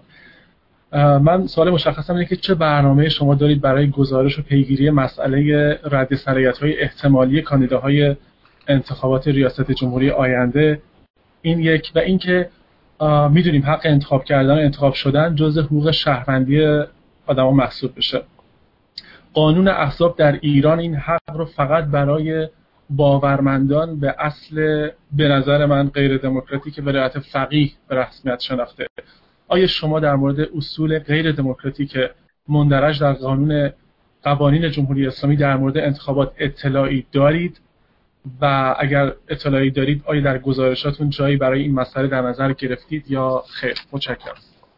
Speaker 4: من سوال مشخصم اینه که چه برنامه شما دارید برای گزارش و پیگیری مسئله رد صلاحیت‌های احتمالی کاندیداهای انتخابات ریاست جمهوری آینده؟ این یک، و اینکه میدونیم حق انتخاب کردن و انتخاب شدن جزء حقوق شهروندی آدما محسوب بشه. قانون احزاب در ایران این حق رو فقط برای باورمندان به اصل به نظر من غیر دموکراتیک ولایت فقیه به رسمیت شناخته. آیا شما در مورد اصول غیر دموکراتیک مندرج در قوانین جمهوری اسلامی در مورد انتخابات اطلاعی دارید؟ و اگر اطلاعی دارید آیا در گزارشاتون جایی برای این مسئله در نظر گرفتید یا خیر؟ متشکرم.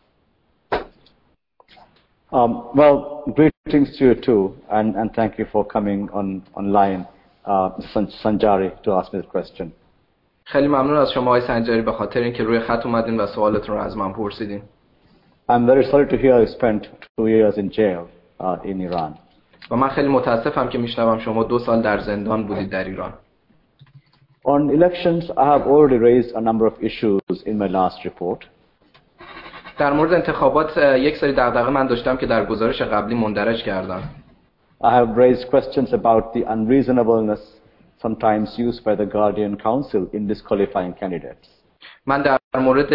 Speaker 2: Well, greetings to you too, and thank you for coming online, Sanjari, to ask me the question.
Speaker 3: خیلی ممنون از شما آقای سنجاری به خاطر اینکه روی خط اومدین و سوالتون رو از من پرسیدین.
Speaker 2: I'm very sorry to hear you spent 2 years in jail in Iran.
Speaker 3: و من خیلی متاسفم که میشنوم شما 2 سال در زندان بودید در ایران.
Speaker 2: On elections, I have already raised a number of issues in my last report.
Speaker 3: در مورد انتخابات یک سری دغدغه من داشتم که در گزارش قبلی مندرج کردم.
Speaker 2: I have raised questions about the unreasonableness sometimes used by the Guardian Council in disqualifying candidates.
Speaker 3: من در مورد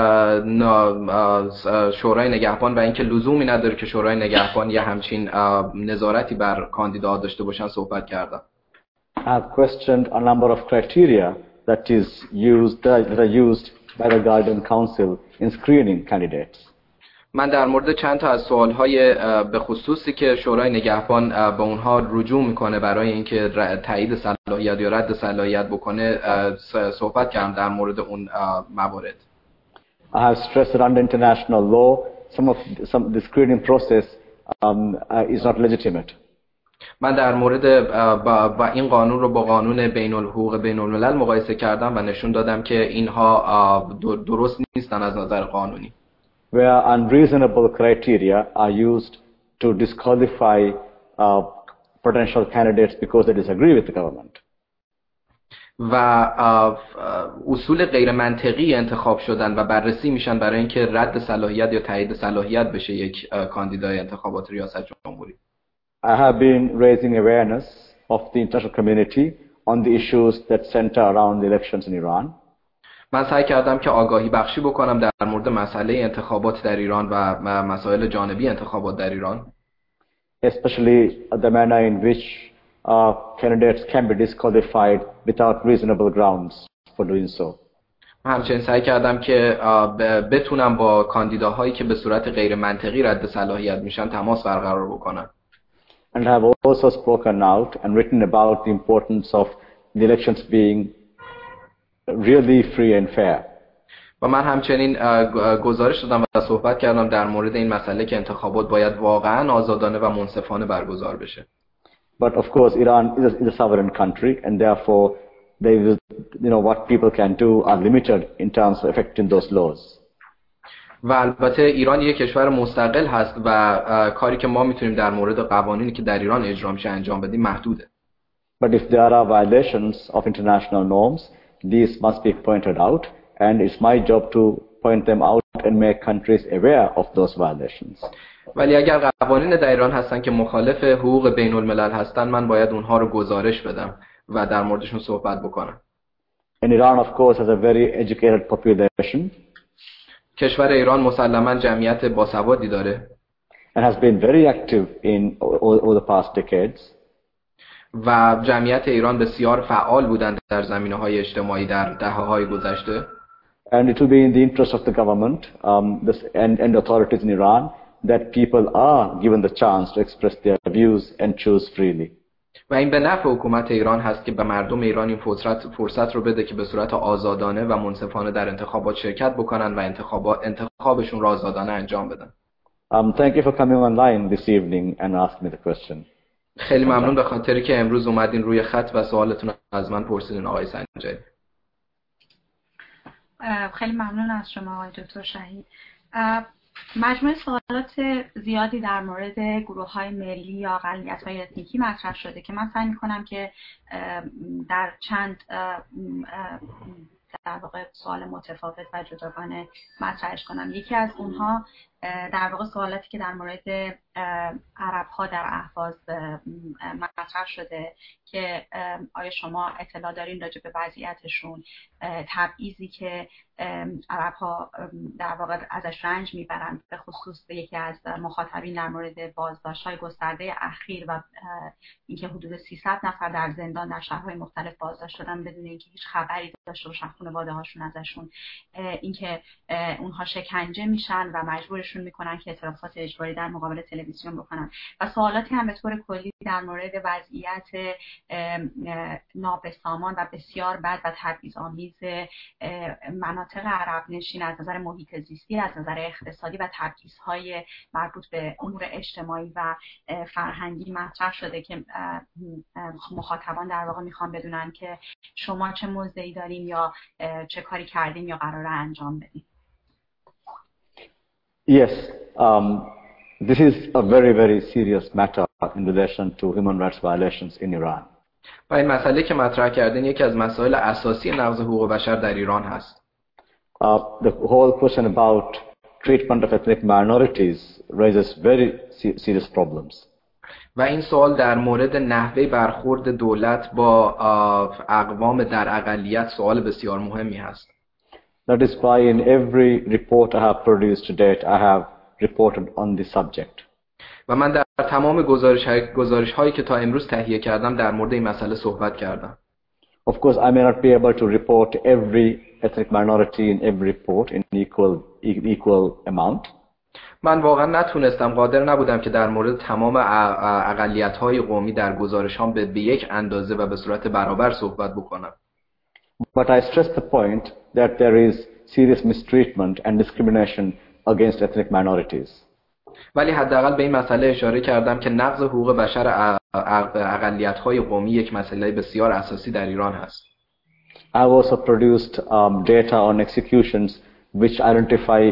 Speaker 3: شورای نگهبان و اینکه لزومی نداره که شورای نگهبان یه همچین نظارتی بر کاندیداها داشته باشن صحبت کردم.
Speaker 2: I have questioned a number of criteria that are used by the Guardian Council in screening candidates.
Speaker 3: من در مورد چند تا از سوال‌های به خصوصی که شورای نگهبان به اونها رجوع میکنه برای اینکه تایید صلاحیت یا رد صلاحیت بکنه صحبت کردم در مورد اون موارد.
Speaker 2: I have stressed that under international law, the screening process is not legitimate.
Speaker 3: من در مورد با این قانون رو با قانون حقوق بین الملل مقایسه کردم و نشون دادم که اینها درست نیستن از نظر قانونی.
Speaker 2: Where unreasonable criteria are used to disqualify potential candidates because they disagree with the government.
Speaker 3: و اصول غیر منطقی انتخاب شدن و بررسی میشن برای اینکه رد صلاحیت یا تایید صلاحیت بشه یک کاندیدای انتخابات ریاست جمهوری.
Speaker 2: I have been raising awareness of the international community on the issues that center around the elections in Iran.
Speaker 3: من سعی کردم که آگاهی بخشی بکنم در مورد مسئله انتخابات در ایران و مسائل جانبی انتخابات در ایران.
Speaker 2: Especially the manner in which candidates can be disqualified without reasonable grounds for doing so.
Speaker 3: همچنین سعی کردم که بتونم با کاندیداهایی که به صورت غیر منطقی رد صلاحیت میشن تماس برقرار بکنم.
Speaker 2: And I have also spoken out and written about the importance of the elections being really free and fair.
Speaker 3: و من همچنین گزارش دادم و صحبت کردم در مورد این مسئله که انتخابات باید واقعا آزادانه و منصفانه برگزار بشه.
Speaker 2: But of course Iran is a sovereign country and therefore what people can do are limited in terms of affecting those laws.
Speaker 3: و البته ایران یک کشور مستقل هست و کاری که ما میتونیم در مورد قوانینی که در ایران اجرا میشه انجام بدیم محدوده.
Speaker 2: But if there are violations of international norms, these must be pointed out, and it's my job to point them out and make countries aware of those violations.
Speaker 3: ولی اگر قوانین در ایران هستن که مخالف حقوق بین الملل هستن، من باید اونها رو گزارش بدم و در موردشون صحبت بکنم.
Speaker 2: And Iran, of course, has a very educated population.
Speaker 3: کشور ایران مسلماً جمعیت باسوادی داره.
Speaker 2: And has been very active in over the past decades.
Speaker 3: و جمعیت ایران بسیار فعال بودند در زمینه‌های اجتماعی در دهه‌های گذشته.
Speaker 2: And it will be in the interest of the government and authorities in Iran that people are given the chance to express their views and choose freely.
Speaker 3: و این به نفع حکومت ایران هست که به مردم ایران این فرصت رو بده که به صورت آزادانه و منصفانه در انتخابات شرکت بکنن و انتخابشون را آزادانه انجام بدن.
Speaker 2: Thank you for coming online this evening and asking me the question.
Speaker 3: خیلی ممنون به خاطری که امروز اومدین روی خط و سوالتون از من پرسیدین آقای سنجری.
Speaker 1: خیلی ممنون از شما آقای دکتر شهید. مجموعه سوالات زیادی در مورد گروه‌های ملی یا اقلیت‌های اتنیکی مطرح شده که من سعی می‌کنم که در چند در واقع سوال متفاوت و جداگانه مطرحش کنم. یکی از اونها در واقع سوالاتی که در مورد عرب‌ها در اهواز مطرح شده که آیا شما اطلاع دارین راجع به وضعیتشون، تبعیضی که عرب‌ها در واقع ازش رنج میبرند، به خصوص به یکی از مخاطبین در مورد بازداشت‌های گسترده اخیر و اینکه حدود 300 نفر در زندان در شهرهای مختلف بازداشت شدن بدون اینکه هیچ خبری داشته باشن خانواده‌هاشون ازشون، اینکه اونها شکنجه میشن و مجبورشون میکنن که اعترافات اجباری در مقابل تلویزیون بکنن و سوالاتی هم به طور کلی در مورد وضعیت نابسامان و بسیار بد و تبعیض‌آمیز مناطق عرب نشین از نظر محیط زیستی، از نظر اقتصادی و تبعیض‌های مربوط به امور اجتماعی و فرهنگی مطرح شده که مخاطبان در واقع میخوان بدونن که شما چه موضعی دارین یا چه کاری کردین یا قراره انجام بدین.
Speaker 2: Yes, this is a very, very serious matter in relation to human rights violations in Iran.
Speaker 3: و این مسئله که مطرح کردین یکی از مسائل اساسی نقض حقوق بشر در ایران هست.
Speaker 2: The whole question about treatment of ethnic minorities raises very serious problems.
Speaker 3: و این سوال در مورد نحوه برخورد دولت با اقوام در اقلیت سوال بسیار مهمی هست.
Speaker 2: That is why in every report I have produced to date, I have reported on this subject.
Speaker 3: و من در تمام گزارش هایی که تا امروز تهیه کردم در مورد این مسئله صحبت کردم.
Speaker 2: Of course, I may not be able to report every ethnic minority in every report in equal amount.
Speaker 3: من واقعا نتونستم، قادر نبودم که در مورد تمام اقلیت‌های قومی در گزارش‌هام به یک اندازه و به صورت برابر صحبت بکنم.
Speaker 2: But I stress the point that there is serious mistreatment and discrimination against ethnic minorities.
Speaker 3: ولی حداقل به این مسئله اشاره کردم که نقض حقوق بشر اقلیت‌های قومی یک مسئله بسیار اساسی در ایران هست.
Speaker 2: I have also produced data on executions which identify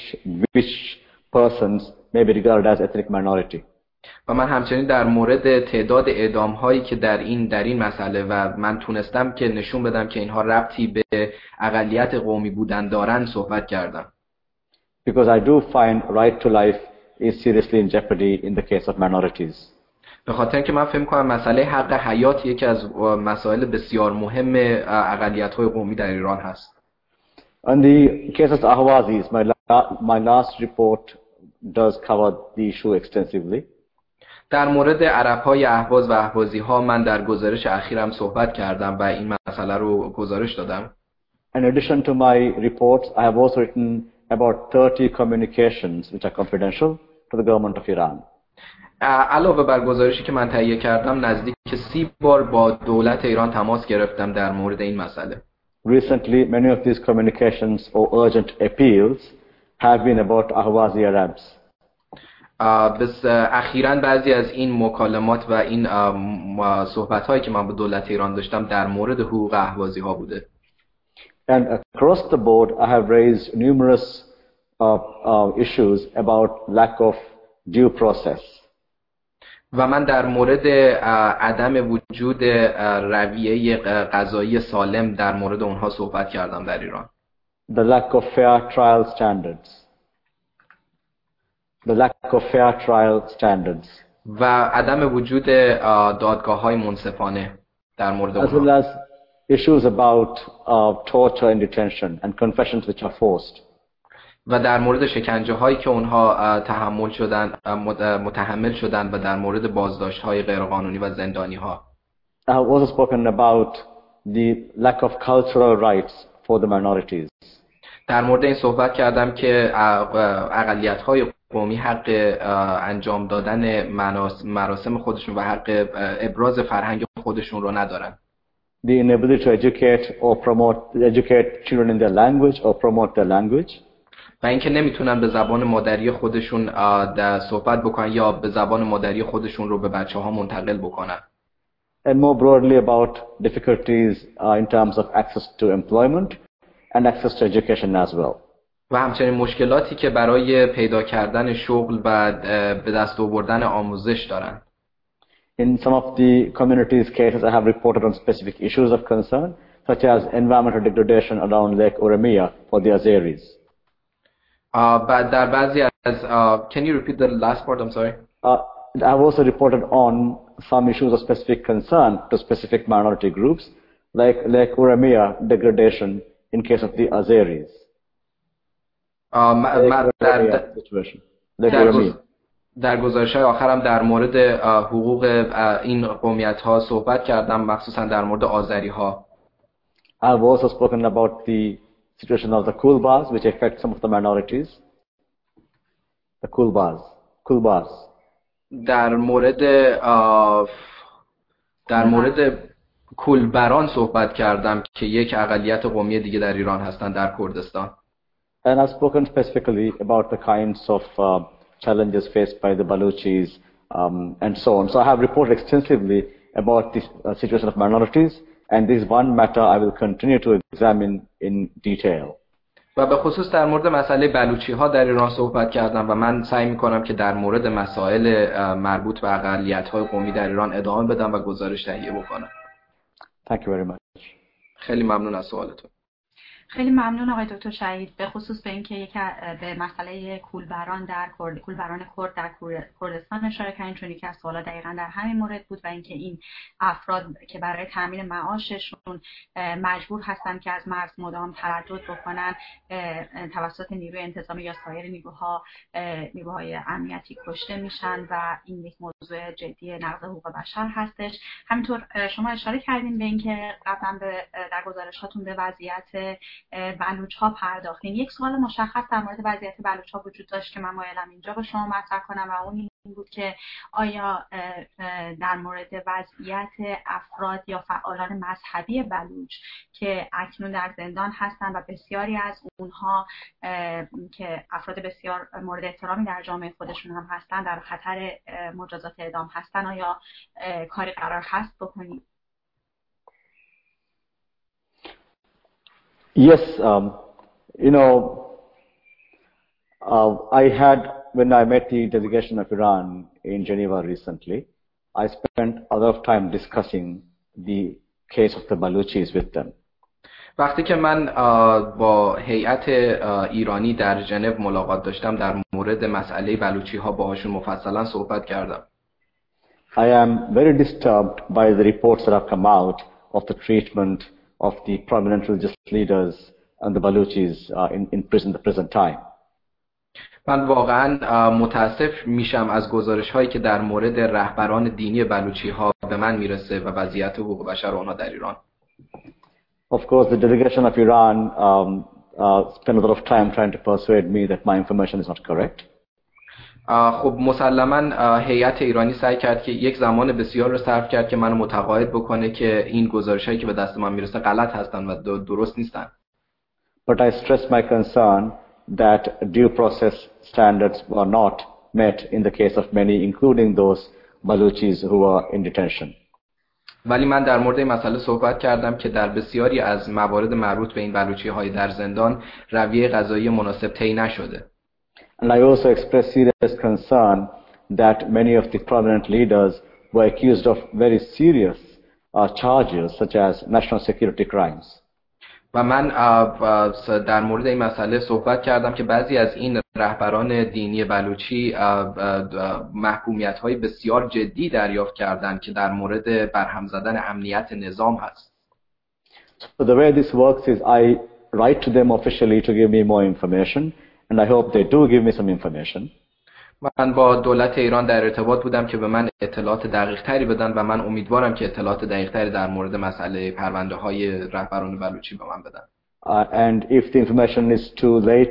Speaker 2: which persons may be regarded as ethnic minority.
Speaker 3: و من همچنین در مورد تعداد اعدام‌هایی که در این مسئله و من تونستم که نشون بدم که اینها ربطی به اقلیت قومی بودن دارن صحبت کردم.
Speaker 2: Because I do find right to life is seriously in jeopardy in the case of minorities.
Speaker 3: به خاطر اینکه من فکر می‌کنم مسئله حق حیات یکی از مسائل بسیار مهم اقلیت‌های قومی در ایران هست.
Speaker 2: On the case of Ahwazis, my last report does cover the issue extensively.
Speaker 3: در مورد عرب‌های اهواز و اهوازی‌ها من در گزارش اخیرم صحبت کردم و این مسئله رو گزارش دادم.
Speaker 2: In addition to my reports, I have also written about 30 communications which are confidential to the government of Iran.
Speaker 3: علاوه بر گزارشی که من تهیه کردم نزدیک 30 بار با دولت ایران تماس گرفتم در مورد این مسئله.
Speaker 2: Recently, many of these communications or urgent appeals have been about Ahwazi Arabs.
Speaker 3: بس اخیراً بعضی از این مکالمات و این صحبت‌هایی که من با دولت ایران داشتم در مورد حقوق اهوازی‌ها بوده.
Speaker 2: And across the board, I have raised numerous issues about lack of due process.
Speaker 3: و من در مورد عدم وجود رویه قضایی سالم در مورد اونها صحبت کردم در ایران.
Speaker 2: The lack of fair trial standards. The lack of fair trial standards.
Speaker 3: و عدم وجود دادگاه‌های منصفانه در مورد
Speaker 2: As
Speaker 3: اونها.
Speaker 2: well as issues about torture in detention and confessions which are forced.
Speaker 3: و در مورد شکنجه هایی که اونها متحمل شدن و در مورد بازداشت های غیرقانونی و زندانی ها.
Speaker 2: I have also spoken about the lack of cultural rights for the minorities.
Speaker 3: در مورد این صحبت کردم که اقلیت های قومی حق انجام دادن مراسم خودشون و حق ابراز فرهنگ خودشون رو ندارن.
Speaker 2: The inability to educate children in their language or promote their language.
Speaker 3: و اینکه نمیتونن به زبان مادری خودشون صحبت بکنن یا به زبان مادری خودشون رو به بچه‌ها منتقل بکنن.
Speaker 2: And more broadly about difficulties in terms of access to employment and access to education as well.
Speaker 3: و همچنین مشکلاتی که برای پیدا کردن شغل و به دست آوردن آموزش دارن.
Speaker 2: In some of the communities' cases, I have reported on specific issues of concern, such as environmental degradation around Lake Urmia for the Azeris.
Speaker 3: But در بعضی از can you repeat the last part? I'm sorry.
Speaker 2: I have also reported on some issues of specific concern to specific minority groups, like Lake Urmia degradation in case of the Azeris.
Speaker 3: در گزارش‌های آخرم در مورد حقوق این قومیت‌ها صحبت کردم، مخصوصا در مورد آذری‌ها.
Speaker 2: I have also spoken about the situation of the Kulbars, which affect some of the minorities. The Kulbars.
Speaker 3: در مورد کولبران صحبت کردم که یک اقلیت قومی دیگه در ایران هستند در کردستان.
Speaker 2: And I've spoken specifically about the kinds of challenges faced by the Baluchis and so on. So I have reported extensively about the situation of minorities, and this is one matter I will continue to examine in detail.
Speaker 3: و به خصوص در مورد مسئله بلوچی ها در ایران صحبت کردم و من سعی میکنم که در مورد مسائل مربوط به اقلیت های قومی در ایران ادامه بدم و گزارش تهیه بکنم.
Speaker 2: Thank you very much.
Speaker 3: خیلی ممنون از سوالتون.
Speaker 1: خیلی ممنون آقای دکتر شهید، به خصوص به اینکه به مسئله کولبران کرد در کردستان اشاره کردین، چون یکی از سوالات دقیقاً در همین مورد بود و اینکه این افراد که برای تامین معاششون مجبور هستن که از مرز مدام تردد بکنن توسط نیروی انتظامی یا سایر نیروهای امنیتی کشته میشن و این یک موضوع جدی نقض حقوق بشر هستش. همینطور شما اشاره کردین به اینکه قبلا در گزارشاتون به وضعیت بلوچ ها پرداختین. یک سوال مشخص در مورد وضعیت بلوچ ها وجود داشت که من مایلم اینجا به شما مطرح کنم و اون این بود که آیا در مورد وضعیت افراد یا فعالان مذهبی بلوچ که اکنون در زندان هستند و بسیاری از اونها که افراد بسیار مورد احترامی در جامعه خودشون هم هستند در خطر مجازات اعدام هستند، آیا کاری قرار هست بکنید؟
Speaker 2: Yes, I had, when I met the delegation of Iran in Geneva recently, I spent a lot of time discussing the case of the Baluchis with them.
Speaker 3: وقتی که من با هیئت ایرانی در ژنو ملاقات داشتم در مورد مسئله بلوچی ها باهاشون مفصلا صحبت کردم.
Speaker 2: I am very disturbed by the reports that have come out of the treatment of the prominent religious leaders and the Baluchis in prison at the present time.
Speaker 3: من واقعا متاسف میشم از گزارش هایی که در مورد رهبران دینی بلوچی ها به من میرسه و وضعیت حقوق بشر آنها در ایران.
Speaker 2: Of course, the delegation of Iran spent a lot of time trying to persuade me that my information is not correct.
Speaker 3: خب مسلما هیئت ایرانی سعی کرد که یک زمان بسیار رو صرف کرد که منو متقاعد بکنه که این گزارش‌هایی که به دست من میرسه غلط هستن و درست نیستن.
Speaker 2: But I stressed my concern that due process standards were not met in the case of many, including those Baluchis who were in detention.
Speaker 3: ولی من در مورد این مسئله صحبت کردم که در بسیاری از موارد مربوط به این بلوچی‌های در زندان رویه قضایی مناسب طی نشده.
Speaker 2: And I also expressed serious concern that many of the prominent leaders were accused of very serious charges such as national security crimes.
Speaker 3: و من در مورد این مسئله صحبت کردم که بعضی از این رهبران دینی بلوچی محکومیت‌های بسیار جدی دریافت کردند که در مورد برهم زدن امنیت نظام هست.
Speaker 2: So the way this works is I write to them officially to give me more information and I hope they do give me some information.
Speaker 3: من با دولت ایران در ارتباط بودم که به من اطلاعات دقیق تری بدن و من امیدوارم که اطلاعات دقیق تری در مورد مسئله پرونده های رهبران بلوچی به من بدن.
Speaker 2: And if the information is too late,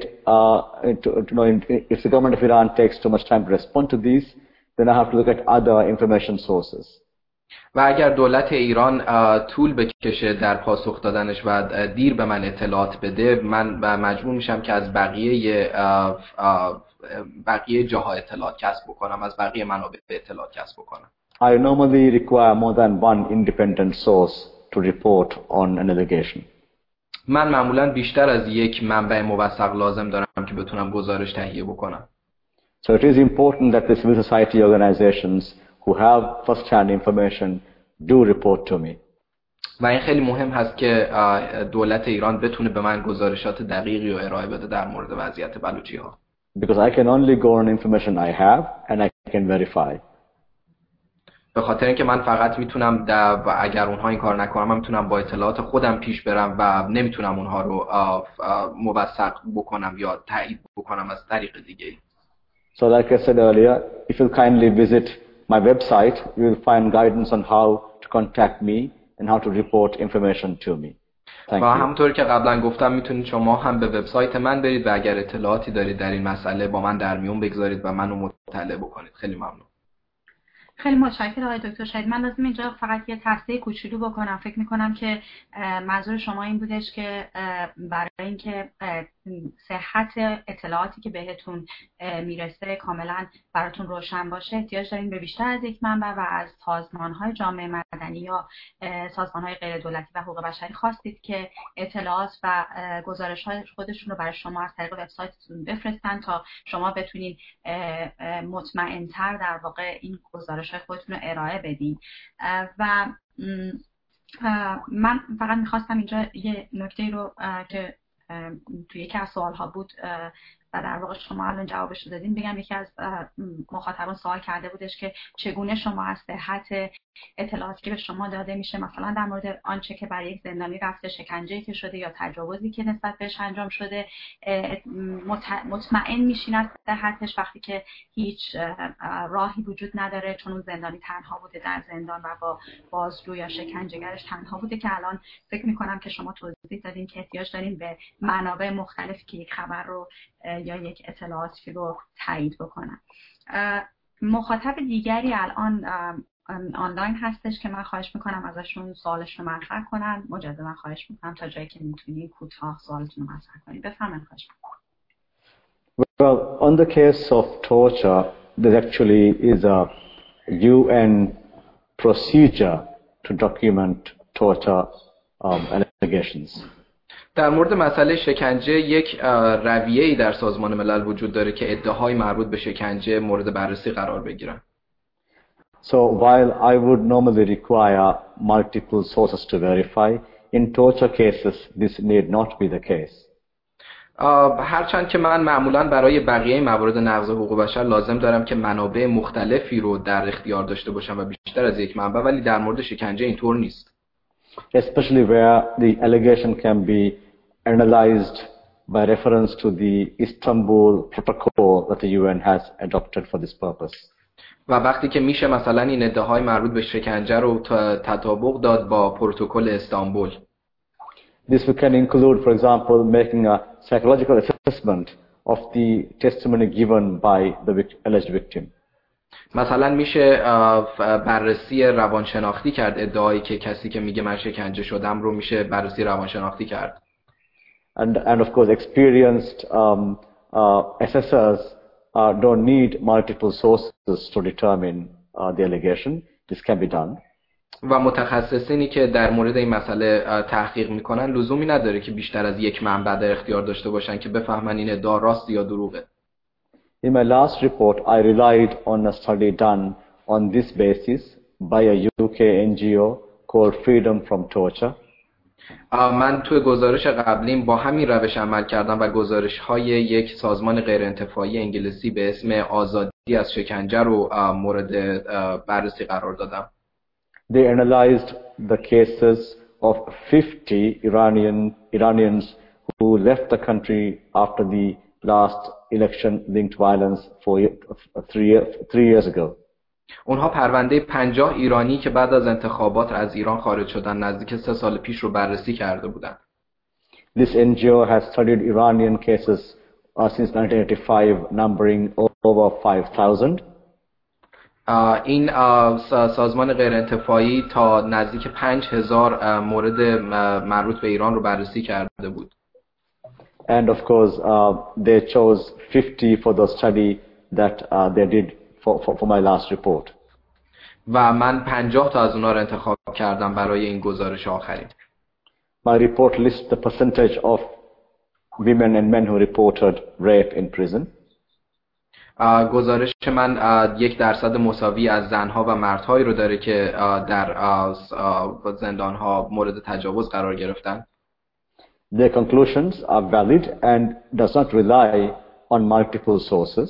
Speaker 2: if the government of Iran takes too much time to respond to these, then I have to look at other information sources.
Speaker 3: و اگر دولت ایران طول بکشه در پاسخ دادنش و دیر به من اطلاعات بده، من مجبور میشم که از بقیه جاها اطلاعات کسب بکنم، از بقیه منابع اطلاعات کسب بکنم.
Speaker 2: I normally require more than one independent source to report on an allegation.
Speaker 3: من معمولاً بیشتر از یک منبع موثق لازم دارم که بتونم گزارش تهیه بکنم.
Speaker 2: So it is important that the civil society organizations who have first-hand information do report to me.
Speaker 3: و این خیلی مهم هست که دولت ایران بتونه به من گزارشات دقیقی رو ارائه بده در مورد وضعیت بلوچی‌ها.
Speaker 2: Because I can only go on information I have and I can verify.
Speaker 3: به خاطر اینکه من فقط میتونم و اگر اونها این کار نکنم من میتونم با اطلاعات خودم پیش برم و نمیتونم اونها رو موثق بکنم یا تایید بکنم از طریق دیگه.
Speaker 2: So like I said earlier, if you kindly visit my website, you will find guidance on how to contact me and how to report information to me. Thank you.
Speaker 3: همونطور که قبلا گفتم میتونید شما هم به وبسایت من برید و اگر اطلاعاتی دارید در این مسئله با من در میون بگذارید و منو مطلع بکنید. خیلی ممنون.
Speaker 1: خیلی متشکرم آقای دکتر شهید. من لازم اینجا فقط یه تصحیح کوچولو بکنم. فکر میکنم که منظور شما این بودش که برای اینکه صحت اطلاعاتی که بهتون میرسه کاملا براتون روشن باشه احتیاج دارین به بیشتر از یک منبع و از سازمان‌های جامعه مدنی یا سازمان‌های غیر دولتی و حقوق بشری خواستید که اطلاعات و گزارش‌های خودشون رو برای شما از طریق وبسایتتون بفرستن تا شما بتونین مطمئن‌تر در واقع این گزارش‌های خودتون رو ارائه بدین. و من فقط می‌خواستم اینجا یه نکته رو که توی یکی از سوال‌ها بود و در واقع شما الان جوابش رو دادین بگم. یکی از مخاطبان سوال کرده بودش که چگونه شما از صحت اطلاعاتی که به شما داده میشه مثلا در مورد آنچه که برای یک زندانی رفته، شکنجه‌ای که شده یا تجاوزی که نسبت بهش انجام شده مطمئن میشین از صحتش وقتی که هیچ راهی وجود نداره چون اون زندانی تنها بوده در زندان و با بازجو یا شکنجهگرش تنها بوده، که الان فکر میکنم که شما توضیح دادین که احتیاج دارین به منابع مختلفی که یک خبر رو یا یک اطلاعاتی رو تایید بکنن. مخاطب دیگری الان آنلاین هستش که من خواهش میکنم ازشون سوالش رو مطرح کنن. مجددا خواهش میکنم تا جایی که میتونین کوتاه سوالتون رو مطرح کنین. بفرمایید. خواهش میکنم.
Speaker 2: Well, on the case of torture, there actually is a UN procedure to document torture allegations.
Speaker 3: در مورد مسئله شکنجه یک رویه‌ای در سازمان ملل وجود داره که ادعاهای مربوط به شکنجه مورد بررسی قرار بگیرن.
Speaker 2: So while I would normally require multiple sources to verify, in torture cases this need not be the case.
Speaker 3: هرچند که من معمولاً برای بقیه موارد نقض حقوق بشر لازم دارم که منابع مختلفی رو در اختیار داشته باشم و بیشتر از یک منبع، ولی در مورد شکنجه اینطور نیست.
Speaker 2: Especially where the allegation can be analyzed by reference to the Istanbul Protocol that the UN has adopted for this purpose.
Speaker 3: و وقتی که میشه مثلا این ادعاهای مربوط به شکنجه رو تطابق داد با پروتکل استانبول.
Speaker 2: This we can include, for example, making a psychological assessment of the testimony given by the alleged victim.
Speaker 3: مثلا میشه بررسی روانشناختی کرد ادعایی که کسی که میگه من شکنجه شدم رو میشه بررسی روانشناختی کرد.
Speaker 2: And of course experienced assessors don't need multiple sources to determine the allegation. This can be done.
Speaker 3: و متخصصینی که در مورد این مسئله تحقیق میکنن لزومی نداره که بیشتر از یک منبع در اختیار داشته باشن که بفهمن این ادعا راست یا دروغه.
Speaker 2: In my last report, I relied on a study done on this basis by a UK NGO called Freedom from Torture.
Speaker 3: من توی گزارش قبلیم با همین روش عمل کردم و گزارش‌های یک سازمان غیرانتفاعی انگلیسی به اسم آزادی از شکنجه رو مورد بررسی قرار دادم.
Speaker 2: They analyzed the cases of 50 Iranians who left the country after the last election-linked violence 3 years ago.
Speaker 3: اونها پرونده 50 ایرانی که بعد از انتخابات از ایران خارج شدن نزدیک 3 سال پیش رو بررسی کرده بودند.
Speaker 2: This NGO has studied Iranian cases since 1985, numbering over 5,000.
Speaker 3: این سازمان غیرانتفاعی تا نزدیک 5000 مورد مربوط به ایران رو بررسی کرده بود.
Speaker 2: And of course, they chose 50 for the study that they did for my last report.
Speaker 3: و من 50 تا از اونها رو انتخاب کردم برای این گزارش آخرین.
Speaker 2: My report lists the percentage of women and men who reported rape in prison.
Speaker 3: گزارش من 1% مساوی از زنها و مردهایی رو داره که در زندانها مورد تجاوز قرار گرفتن.
Speaker 2: Their conclusions are valid and does not rely on multiple sources.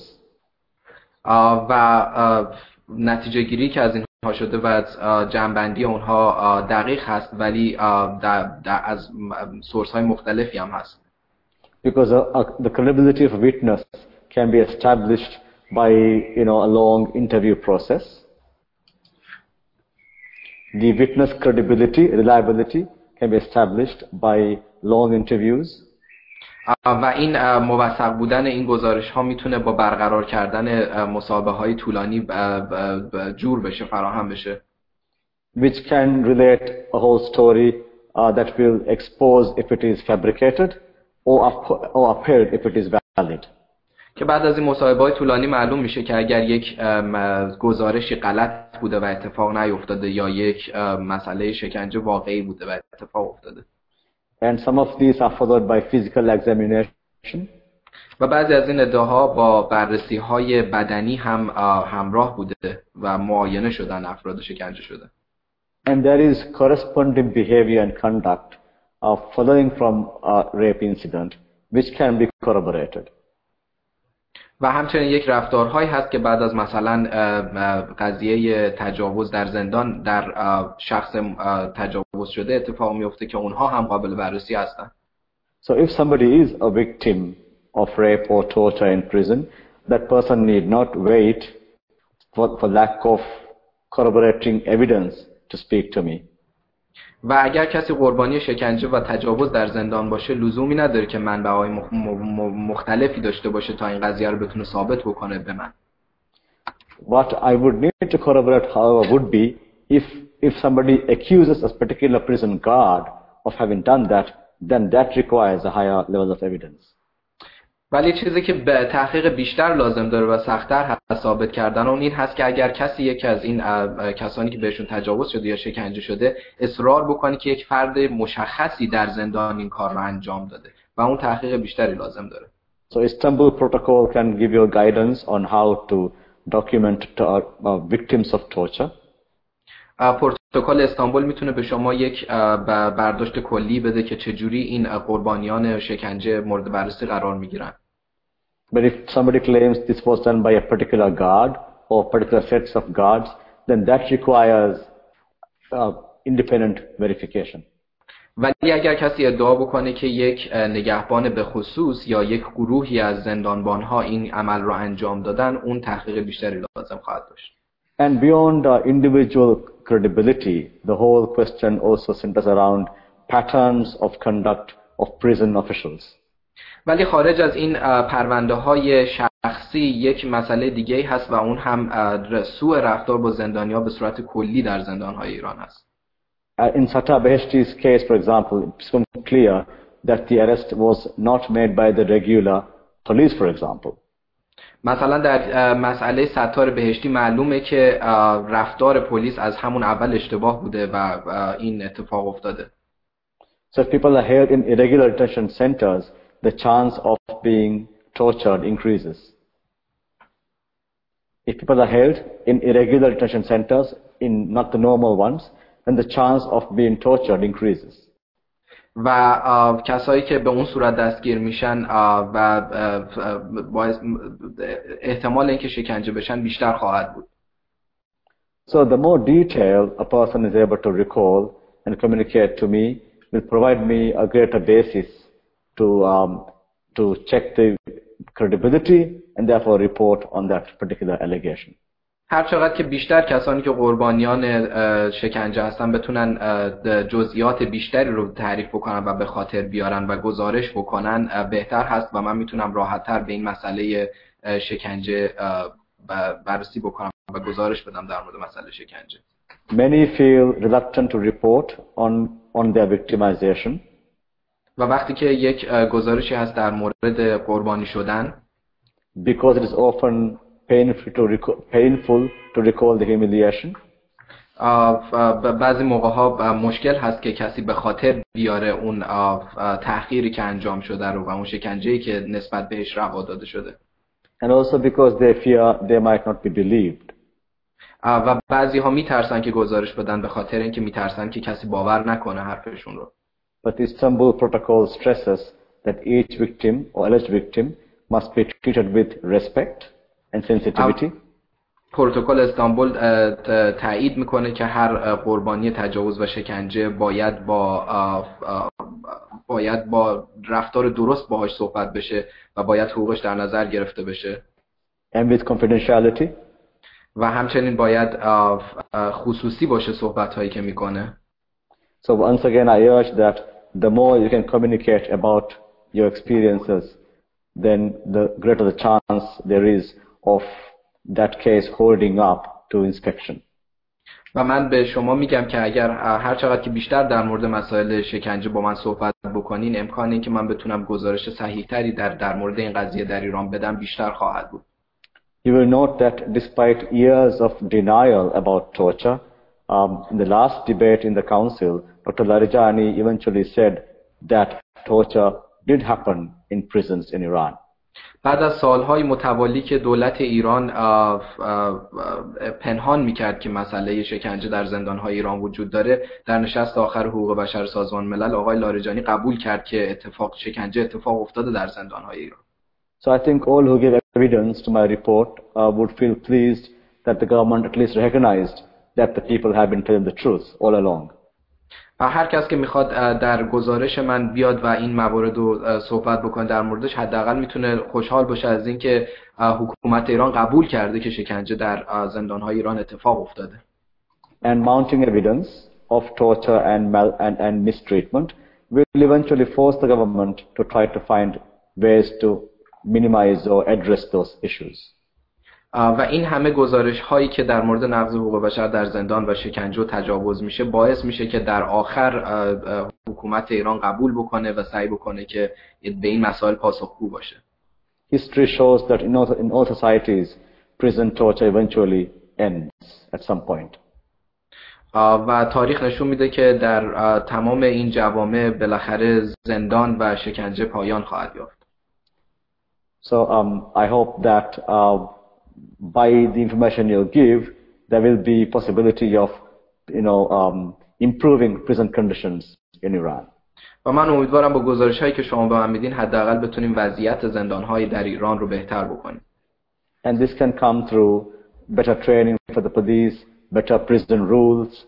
Speaker 3: و نتیجه گیری که از اینها شده و جنبندی اونها دقیق هست ولی از سورس های مختلفی هم هست.
Speaker 2: Because the credibility of a witness can be established by a long interview process. The witness credibility, reliability can be established by long interviews.
Speaker 3: و این موثق بودن این گزارش ها میتونه با برقرار کردن مصاحبه های طولانی جور بشه، فراهم بشه.
Speaker 2: Which can relate a whole story that will expose if it is fabricated or upheld if it is valid.
Speaker 3: که بعد از این مصاحبه های طولانی معلوم میشه که اگر یک گزارشی غلط بوده و اتفاق نیفتاده یا یک مسئله شکنجه واقعی بوده و اتفاق افتاده.
Speaker 2: And some of these are followed by physical examination.
Speaker 3: و بعضی از این ادعاها با بررسی های بدنی هم همراه بوده و معاینه شدن افراد شکنجه شده.
Speaker 2: And there is corresponding behavior and conduct following from a rape incident which can be corroborated.
Speaker 3: و همچنین یک رفتارهایی هست که بعد از مثلا قضیه تجاوز در زندان در شخص تجاوز شده اتفاق میفته که اونها هم قابل بررسی هستن.
Speaker 2: So if somebody is a victim of rape or torture in prison, that person need not wait for lack of corroborating evidence to speak to me.
Speaker 3: و اگر کسی قربانی شکنجه و تجاوز در زندان باشه لزومی نداره که منبع‌های مختلفی داشته باشه تا این قضیه رو بتونه ثابت بکنه به من.
Speaker 2: What I would need to corroborate, however, would be if somebody accuses a particular prison guard of having done that, then that requires a higher level of evidence.
Speaker 3: ولی چیزی که به تحقیق بیشتر لازم داره و سخت‌تر هست ثابت کردن اون این هست که اگر کسی یکی از این کسانی که بهشون تجاوز شده یا شکنجه شده اصرار بکنه که یک فرد مشخصی در زندان این کار رو انجام داده و اون تحقیق بیشتری لازم داره.
Speaker 2: So Istanbul Protocol can give you guidance on how to document victims of torture.
Speaker 3: پروتکل استانبول میتونه به شما یک برداشت کلی بده که چجوری این قربانیان شکنجه مورد بررسی قرار میگیرن.
Speaker 2: But if somebody claims this was done by a particular guard or particular sets of guards, then that requires independent verification.
Speaker 3: ولی اگر کسی ادعا بکنه که یک نگهبان به خصوص یا یک گروهی از زندانبانها این عمل رو انجام دادن، اون تحقیق بیشتری لازم خواهد داشت.
Speaker 2: And beyond individual credibility, the whole question also centers around patterns of conduct of prison officials.
Speaker 3: ولی خارج از این پرونده‌های شخصی یک مسئله دیگه هست و اون هم سوء رفتار با زندانی‌ها به صورت کلی در زندان‌های ایران هست.
Speaker 2: In Sata Beheshti's case, for example, it's become clear that the arrest was not made by the regular police, for example.
Speaker 3: مثلا در مسئله ستار بهشتی معلومه که رفتار پلیس از همون اول اشتباه بوده و این اتفاق افتاده.
Speaker 2: So if people are held in irregular detention centers, the chance of being tortured increases. If people are held in irregular detention centers, in not the normal ones, then the chance of being tortured increases.
Speaker 3: و کسایی که به اون صورت دستگیر میشن و باعث احتمال اینکه شکنجه بشن بیشتر خواهد بود.
Speaker 2: So the more detail a person is able to recall and communicate to me will provide me a greater basis to check the credibility and therefore report on that particular allegation.
Speaker 3: هر چقدر که بیشتر کسانی که قربانیان شکنجه هستن بتونن جزئیات بیشتری رو تعریف بکنن و به خاطر بیارن و گزارش بکنن بهتر هست و من میتونم راحت‌تر به این مسئله شکنجه بررسی بکنم و گزارش بدم در مورد مسئله شکنجه.
Speaker 2: Many feel reluctant to report on their victimization.
Speaker 3: و وقتی که یک گزارشی هست در مورد قربانی شدن
Speaker 2: because it is often painful to recall the humiliation.
Speaker 3: بعضی موقع ها مشکل هست که کسی به خاطر بیاره اون تحقیری که انجام شده رو و اون شکنجه‌ای که نسبت بهش روا داده شده.
Speaker 2: And also because they fear they might not be believed.
Speaker 3: و بعضی ها میترسن که گزارش بدن به خاطر اینکه میترسن که کسی باور نکنه حرفشون رو.
Speaker 2: But Istanbul Protocol stresses that each victim or alleged victim must be treated with respect and sensitivity.
Speaker 3: پروتکل استانبول تایید میکنه که هر قربانی تجاوز و شکنجه باید با رفتار درست باهاش صحبت بشه و باید حقوقش در نظر گرفته بشه.
Speaker 2: And with confidentiality.
Speaker 3: و همچنین باید خصوصی باشه صحبت‌هایی که میکنه.
Speaker 2: So once again I urge that the more you can communicate about your experiences, then the greater the chance there is of that case holding up to inspection.
Speaker 3: و من به شما میگم که اگر هر چقدر که بیشتر در مورد مسائل شکنجه با من صحبت بکنین امکان این که من بتونم گزارش صحیح‌تری در مورد این قضیه در ایران بدم بیشتر خواهد بود.
Speaker 2: You will note that despite years of denial about torture, in the last debate in the council, Dr. Larijani eventually said that torture did happen in prisons in Iran.
Speaker 3: بعد از سالهای متوالی که دولت ایران پنهان میکرد که مسئله شکنجه در زندانهای ایران وجود داره، در نشست آخر حقوق بشر سازمان ملل آقای لاریجانی قبول کرد که شکنجه اتفاق افتاده در زندانهای ایران.
Speaker 2: So I think all who give evidence to my report would feel pleased that the government at least recognized that the people have been telling the truth all along.
Speaker 3: و هر کس که میخواد در گزارش من بیاد و این موارد رو صحبت بکنه در موردش حداقل میتونه خوشحال باشه از اینکه حکومت ایران قبول کرده که شکنجه در زندانهای ایران اتفاق افتاده.
Speaker 2: And mounting evidence of torture and mistreatment will eventually force the government to try to find ways to minimize or address those issues.
Speaker 3: و این همه گزارش هایی که در مورد نقض حقوق بشر در زندان و شکنجه و تجاوز میشه باعث میشه که در آخر حکومت ایران قبول بکنه و سعی بکنه که به این مسائل پاسخگو باشه.
Speaker 2: History shows that in all societies prison torture eventually ends at some point.
Speaker 3: و تاریخ نشون میده که در تمام این جوامع بالاخره زندان و شکنجه پایان خواهد یافت.
Speaker 2: So I hope that by the information you'll give, there will be possibility of, improving prison conditions in Iran.
Speaker 3: و من امیدوارم با گزارش‌هایی که شما به من میدین حداقل بتونیم وضعیت زندان‌های در ایران رو بهتر بکنیم.
Speaker 2: And this can come through better training for the police, better prison rules,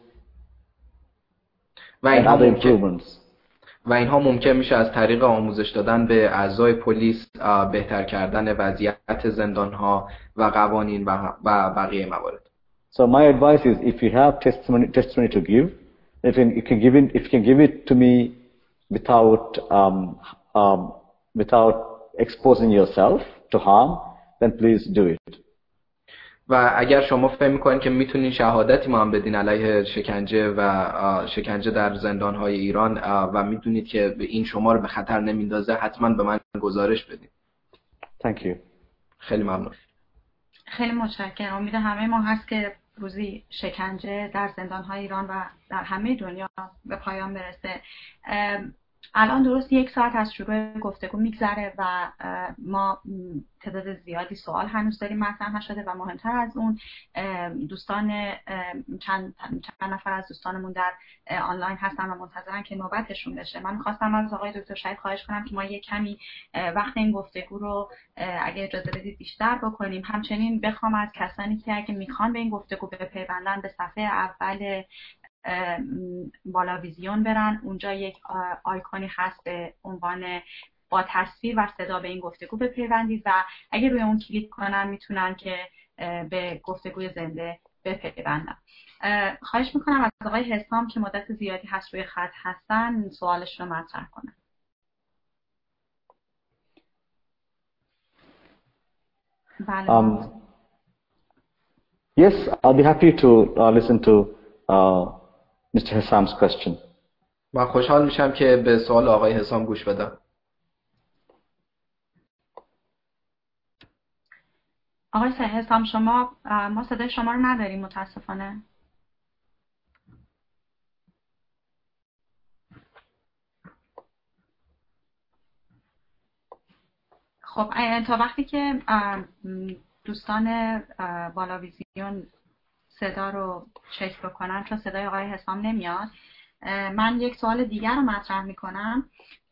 Speaker 2: and other improvements.
Speaker 3: و اینها ممکن میشه از طریق آموزش دادن به اعضای پلیس، بهتر کردن وضعیت زندان‌ها و قوانین و بقیه موارد.
Speaker 2: So my advice is if you have testimony to give, if you can give it to me without exposing yourself to harm, then please do it.
Speaker 3: و اگر شما فکر می‌کنید که میتونین شهادتی ما هم بدین علیه شکنجه و شکنجه در زندان‌های ایران و میدونید که این شما رو به خطر نمیندازه، حتما به من گزارش بدین.
Speaker 2: Thank you.
Speaker 3: خیلی ممنون.
Speaker 1: خیلی متشکرم. امید همه ما هست که روزی شکنجه در زندان‌های ایران و در همه دنیا به پایان برسه. الان درست 1 ساعت از شروع گفتگو میگذره و ما تعداد زیادی سوال هنوز داریم مطرح نشده و مهمتر از اون دوستان چند نفر از دوستانمون در آنلاین هستن و منتظرن که نوبتشون بشه. من می‌خواستم از آقای دکتر شهید خواهش کنم که ما یک کمی وقت این گفتگو رو اگه اجازه بدید بیشتر بکنیم. همچنین بخوام از کسانی که اگه میخوان به این گفتگو بپیوندن به صفحه اول بالا ویزیون برن. اونجا یک آیکونی هست به عنوان با تصویر و صدا به این گفتگو بپیوندید و اگه روی اون کلیک کنن میتونن که به گفتگوی زنده بپیوندن. خواهش میکنم از آقای حسام که مدت زیادی هست روی خط هستن سوالش رو مطرح کنن. بله.
Speaker 2: Yes, I'll be happy to listen to Mr. Hissam's question.
Speaker 3: من خوشحال میشم که به سوال آقای حسام گوش بدم.
Speaker 1: آقای حسام ما صدای شما رو نداریم متاسفانه. خب تا وقتی که دوستان بالا ویزیون صدا رو چک بکنن چون صدای آقای حسام نمیاد، من یک سوال دیگر رو مطرح میکنم.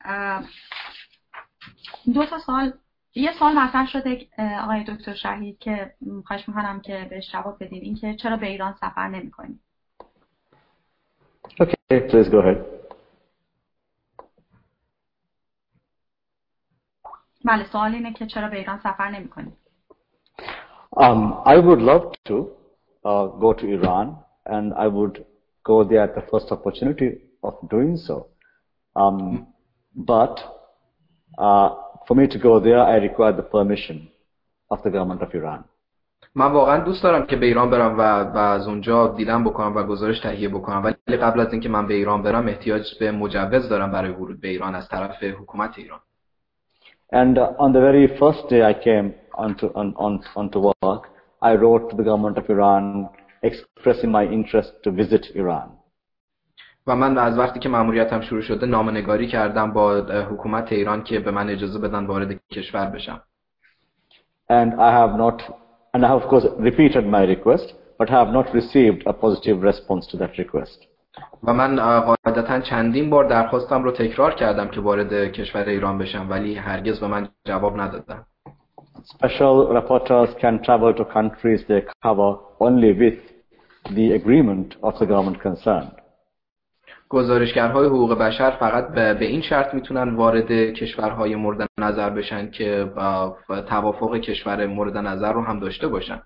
Speaker 1: 2 تا سوال. یه سوال مطرح شده آقای دکتر شهید که خواهش میکنم که بهش جواب بدید، این که چرا به ایران سفر نمیکنید؟
Speaker 2: Okay, please go ahead.
Speaker 1: بله، سوال اینه که چرا به ایران سفر نمیکنید؟
Speaker 2: I would love to go to Iran, and I would go there at the first opportunity of doing so. But for me to go there, I require the permission of the government of Iran.
Speaker 3: من واقعا دوست دارم که به ایران برم و از اونجا دیدن بکنم و گزارش تهیه بکنم، ولی قبل از اینکه من به ایران برم احتیاج به مجوز دارم برای ورود به ایران از طرف حکومت ایران.
Speaker 2: And on the very first day I came onto work, I wrote to the government of Iran expressing my interest to visit Iran.
Speaker 3: و من از وقتی که مأموریتم شروع شده نامه‌نگاری کردم با حکومت ایران که به من اجازه بدن وارد کشور بشم.
Speaker 2: And I have of course repeated my request, but I have not received a positive response to that request.
Speaker 3: و من قاعدتاً چندین بار درخواستم رو تکرار کردم که وارد کشور ایران بشم ولی هرگز به من جواب ندادن.
Speaker 2: Special reporters can travel to countries they cover only with the agreement of the government concerned.
Speaker 3: گزارشگرهای حقوق بشر فقط به این شرط میتونن وارد کشورهای مورد نظر بشن که توافق کشور مورد نظر رو هم داشته باشن.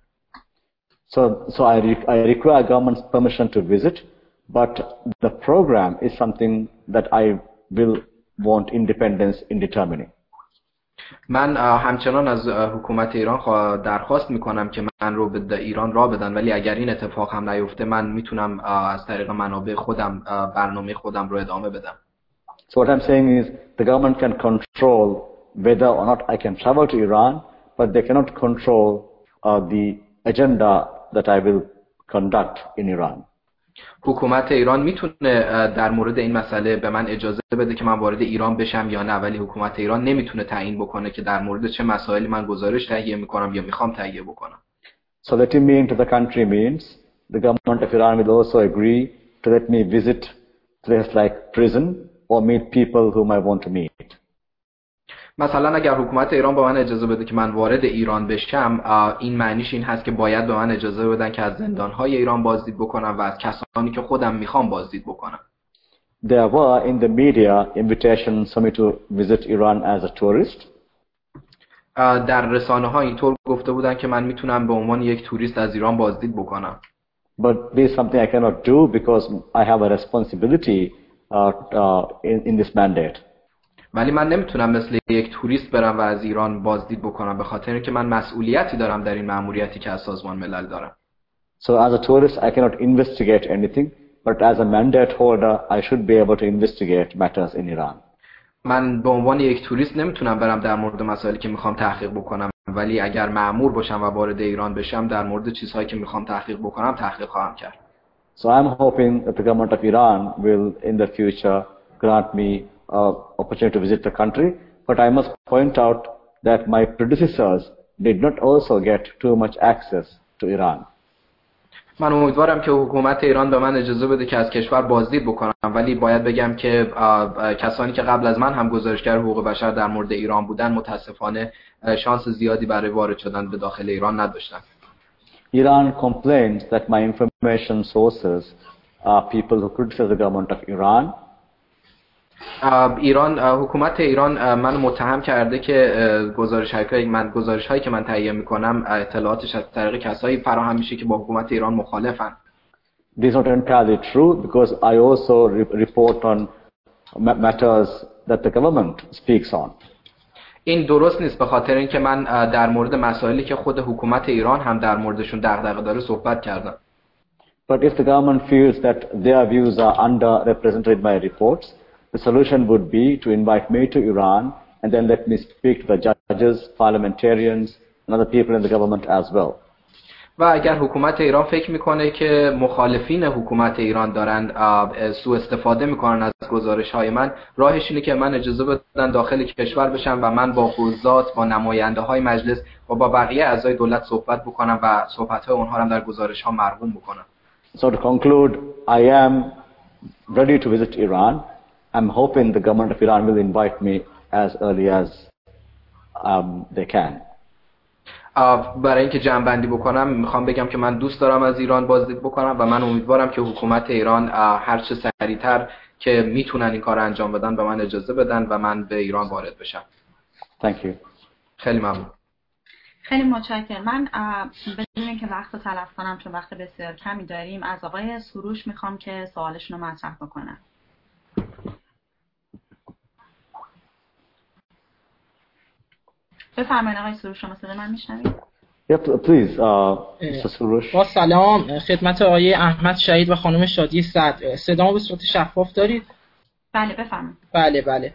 Speaker 2: So I require government's permission to visit, but the program is something that I will want independence in determining.
Speaker 3: من همچنان از حکومت ایران درخواست میکنم که من رو به ایران راه بدن، ولی اگر این اتفاق هم نیفته من میتونم از طریق منابع خودم برنامه خودم رو ادامه بدم.
Speaker 2: So what I'm saying is the government can control whether or not I can travel to Iran, but they cannot control the agenda that I will conduct in Iran.
Speaker 3: حکومت ایران میتونه در مورد این مسئله به من اجازه بده که من وارد ایران بشم یا نه، ولی حکومت ایران نمیتونه تعیین بکنه که در مورد چه مسائلی من گزارش تهیه میکنم یا میخوام تهیه بکنم.
Speaker 2: So letting me into the country means the government of Iran will also agree to let me visit places like prison or meet people whom I want to meet.
Speaker 3: مثلا اگر حکومت ایران به من اجازه بده که من وارد ایران بشم، این معنیش این هست که باید به من اجازه بدن که از زندان‌های ایران بازدید بکنم و از کسانی که خودم میخوام بازدید بکنم.
Speaker 2: There were in the media invitations for me to visit Iran as a tourist.
Speaker 3: در رسانه‌ها اینطور گفته بودن که من میتونم به عنوان یک توریست از ایران بازدید بکنم.
Speaker 2: But this is something I cannot do because I have a responsibility in this mandate.
Speaker 3: ولی من نمیتونم مثل یک توریست برم و از ایران بازدید بکنم به خاطر اینکه من مسئولیتی دارم در این مأموریتی که از سازمان ملل دارم.
Speaker 2: So as a tourist I cannot investigate anything, but as a mandate holder I should be able to investigate matters in Iran.
Speaker 3: من به عنوان یک توریست نمیتونم برم در مورد مسائلی که میخوام تحقیق بکنم، ولی اگر مأمور باشم و وارد ایران بشم در مورد چیزهایی که میخوام تحقیق بکنم تحقیق خواهم کرد.
Speaker 2: So I'm hoping that the government of Iran will in the future grant me opportunity to visit the country, but I must point out that my predecessors did not also get too much access to Iran.
Speaker 3: من امیدوارم که حکومت ایران به من اجازه بده که از کشور بازدید بکنم، ولی باید بگم که کسانی که قبل از من هم گزارشگر حقوق بشر در مورد ایران بودن متاسفانه شانس زیادی برای وارد شدن به داخل ایران نداشتن.
Speaker 2: Iran complains that my information sources are people who criticize the government of Iran.
Speaker 3: حکومت ایران من متهم کرده که گزارش‌هایی که من تهیه می‌کنم اطلاعاتش از طریق کسایی فراهم میشه که با حکومت ایران مخالفن.
Speaker 2: This is not entirely true because I also report on matters that the government speaks on.
Speaker 3: این درست نیست، به خاطر اینکه من در مورد مسائلی که خود حکومت ایران هم در موردشون دغدغه داره صحبت کردم.
Speaker 2: But if the government feels that their views are underrepresented in my reports, the solution would be to invite me to Iran and then let me speak to the judges, parliamentarians and other people in the government as well.
Speaker 3: و اگر حکومت ایران فکر میکنه که مخالفین حکومت ایران دارن سوء استفاده میکنن از گزارش‌های من، راهش اینه که من اجازه بدن داخل کشور بشم و من با قضات، با نماینده‌های مجلس و با بقیه اعضای دولت صحبت بکنم و صحبت‌های اونها رو هم در گزارش‌ها مرقوم بکنم.
Speaker 2: So to conclude, I am ready to visit Iran. I'm hoping the government of Iran will invite me as early as they can.
Speaker 3: برای اینکه جمع‌بندی بکنم میخوام بگم که من دوست دارم از ایران بازدید بکنم و من امیدوارم که حکومت ایران هر چه سریعتر که میتونن این کار انجام بدن به من اجازه بدن و من به ایران وارد بشم.
Speaker 2: Thank you.
Speaker 3: خیلی ممنون.
Speaker 1: خیلی متشکرم. من بدون اینکه وقت رو تلف کنم چون وقت بسیار کمی داریم از آقای سروش میخوام که سوالشون رو مطرح بکنن. بفرمایید آقای سروش، شما صدا من میشنوید؟
Speaker 2: Please, Mr. Surush.
Speaker 5: با سلام خدمت آقای احمد شهید و خانم شادی صدر. صدامو به صورت شفاف دارید؟
Speaker 1: بله بفرمایید.
Speaker 5: بله.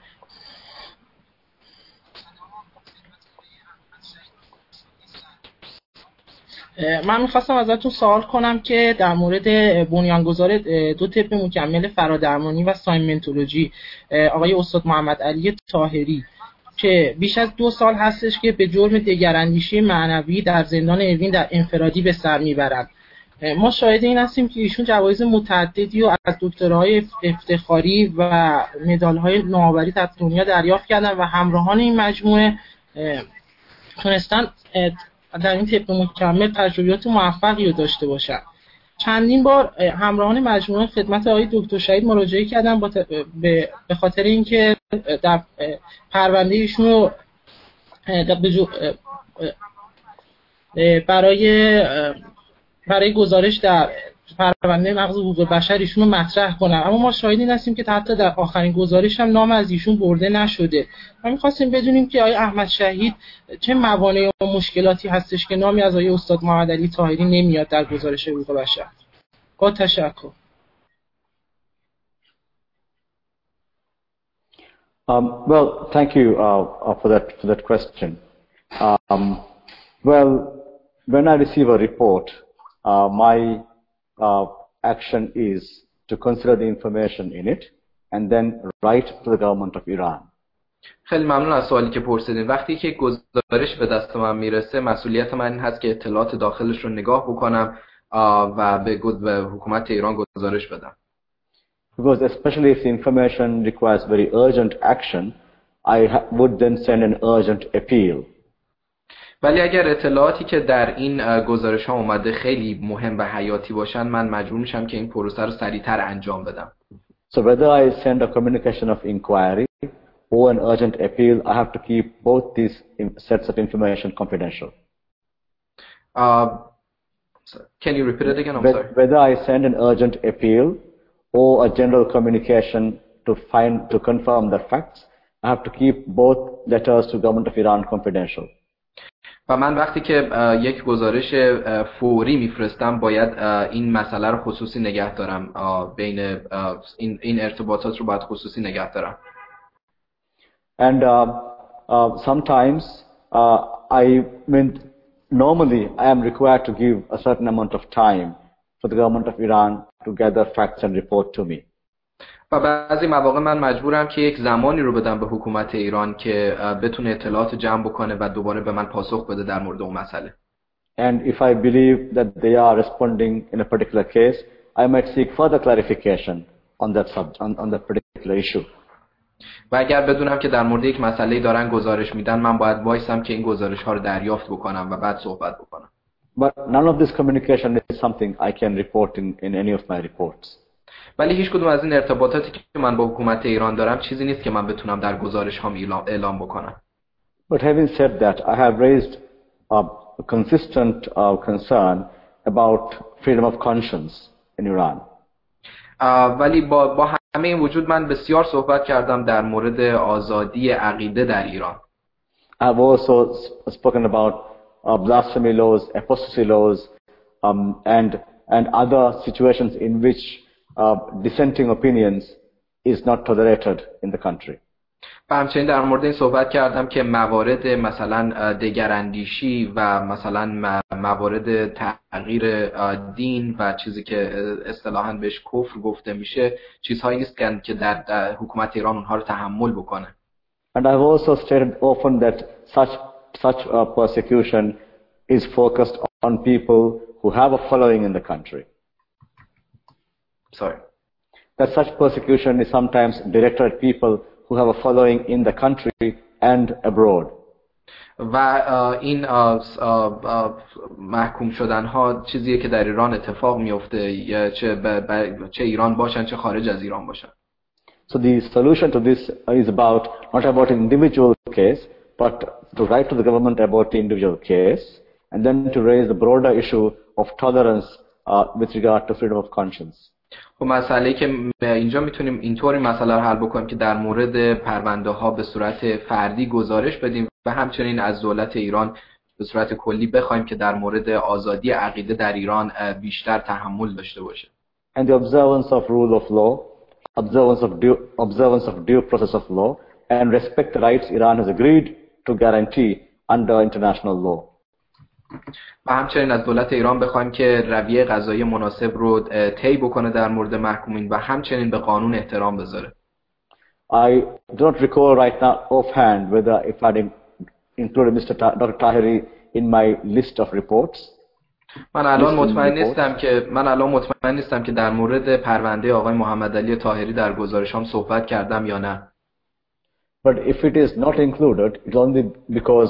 Speaker 5: من میخواستم ازتون سوال کنم که در مورد بنیانگذار دو طب مکمل فرادرمانی و سایمنتولوژی آقای استاد محمد علی طاهری که بیش از 2 سال هستش که به جرم دگراندیشی معنوی در زندان اوین در انفرادی به سر میبرند. ما شاهد این هستیم که ایشون جوایز متعددی و از دکتراهای افتخاری و مدال‌های نوآوری در دنیا دریافت کردن و همراهان این مجموعه تونستن در این طب مکمل تجربیات موفقی رو داشته باشن. چندین بار همراهان مجموعه خدمت آقای دکتر شهید مراجعه کردن به خاطر اینکه در پرونده ایشون رو برای گزارش در پرونده نقض حقوق بشر ایشون رو مطرح کنن، اما ما شاهدین هستیم که حتی در آخرین گزارش هم نام از ایشون برده نشده. ما می‌خواستیم بدونیم که آقای احمد شهید چه موانع و مشکلاتی هستش که نامی از آقای استاد محمد علی طاهری نمیاد در گزارش حقوق بشر. با تشکر.
Speaker 2: Well, thank you for that question. Well, when I receive a report, my action is to consider the information in it and then write to the government of Iran.
Speaker 3: خیلی ممنون از سوالی که پرسیدین. وقتی که گزارش به دست من میرسه مسئولیت من این هست که اطلاعات داخلش رو نگاه بکنم و به حکومت ایران گزارش بدم.
Speaker 2: Because especially if the information requires very urgent action, I would then send an urgent appeal.
Speaker 3: ولی اگر اطلاعاتی که در این گزارش ها اومده خیلی مهم و حیاتی باشن، من مجبور میشم که این پروسه رو سریعتر انجام بدم.
Speaker 2: So whether I send a communication of inquiry or an urgent appeal, I have to keep both these sets of information confidential.
Speaker 3: Can you repeat it again? I'm sorry.
Speaker 2: Whether I send an urgent appeal or a general communication to confirm the facts, I have to keep both letters to government of Iran confidential.
Speaker 3: و من وقتی که یک گزارش فوری میفرستم باید این مسئله رو خصوصی نگه دارم، بین این ارتباطات رو باید خصوصی نگه دارم.
Speaker 2: And sometimes I mean, normally I am required to give a certain amount of time for the government of Iran to gather facts and report to me.
Speaker 3: و بعضی مواقع من مجبورم که یک زمانی رو بدم به حکومت ایران که بتونه اطلاعات جمع بکنه و دوباره به من پاسخ بده در مورد اون مسئله.
Speaker 2: And if I believe that they are responding in a particular case, I might seek further clarification on that particular issue.
Speaker 3: و اگر بدونم که در مورد یک مسئله دارن گزارش میدن، من باید وایسم که این گزارش ها رو دریافت بکنم و بعد صحبت بکنم.
Speaker 2: But none of this communication is something I can report in any of my reports.
Speaker 3: ولی هیچ کدوم از این ارتباطاتی که من با حکومت ایران دارم چیزی نیست که من بتونم در گزارش هام اعلام بکنم.
Speaker 2: But having said that, I have raised a consistent concern about freedom of conscience in Iran.
Speaker 3: ولی با همه این وجود من بسیار صحبت کردم در مورد آزادی عقیده در ایران.
Speaker 2: I have also spoken about blasphemy laws, apostasy laws, and other situations in which dissenting opinions is not tolerated in the country.
Speaker 3: و همچنین در مورد این صحبت کردم که موارد مثلا دگراندیشی و مثلا موارد تغییر دین و چیزی که اصطلاحاً بهش کفر گفته میشه چیزهایی نیست که در حکومت ایران اونها رو تحمل بکنه.
Speaker 2: And I've also stated often that such persecution is focused on people who have a following in the country.
Speaker 3: Sorry.
Speaker 2: That such persecution is sometimes directed at people who have a following in the country and abroad.
Speaker 3: و این محکوم شدن ها چیزیه که در ایران اتفاق میفته، چه ایران باشن چه خارج از ایران باشن.
Speaker 2: So the solution to this is not about an individual case, but to write to the government about the individual case, and then to raise the broader issue of tolerance with regard to freedom of conscience.
Speaker 3: خب مسئله‌ای که اینجا میتونیم اینطوری مسئله رو حل بکنیم که در مورد پرونده ها به صورت فردی گزارش بدیم و همچنین از دولت ایران به صورت کلی بخوایم که در مورد آزادی عقیده در ایران بیشتر تحمل داشته باشه.
Speaker 2: And the observance of rule of law, observance of due process of law, and respect the rights Iran has agreed to guarantee under international law.
Speaker 3: و همچنین از دولت ایران بخوایم که رویه قضایی مناسب رو طی بکنه در مورد محکومین و همچنین به قانون احترام بذاره.
Speaker 2: I don't recall right now offhand whether if I included Dr. Taheri in my list of reports.
Speaker 3: من الان مطمئن نیستم که در مورد پرونده آقای محمد علی طاهری در گزارشام صحبت کردم یا نه.
Speaker 2: But if it is not included, it's only because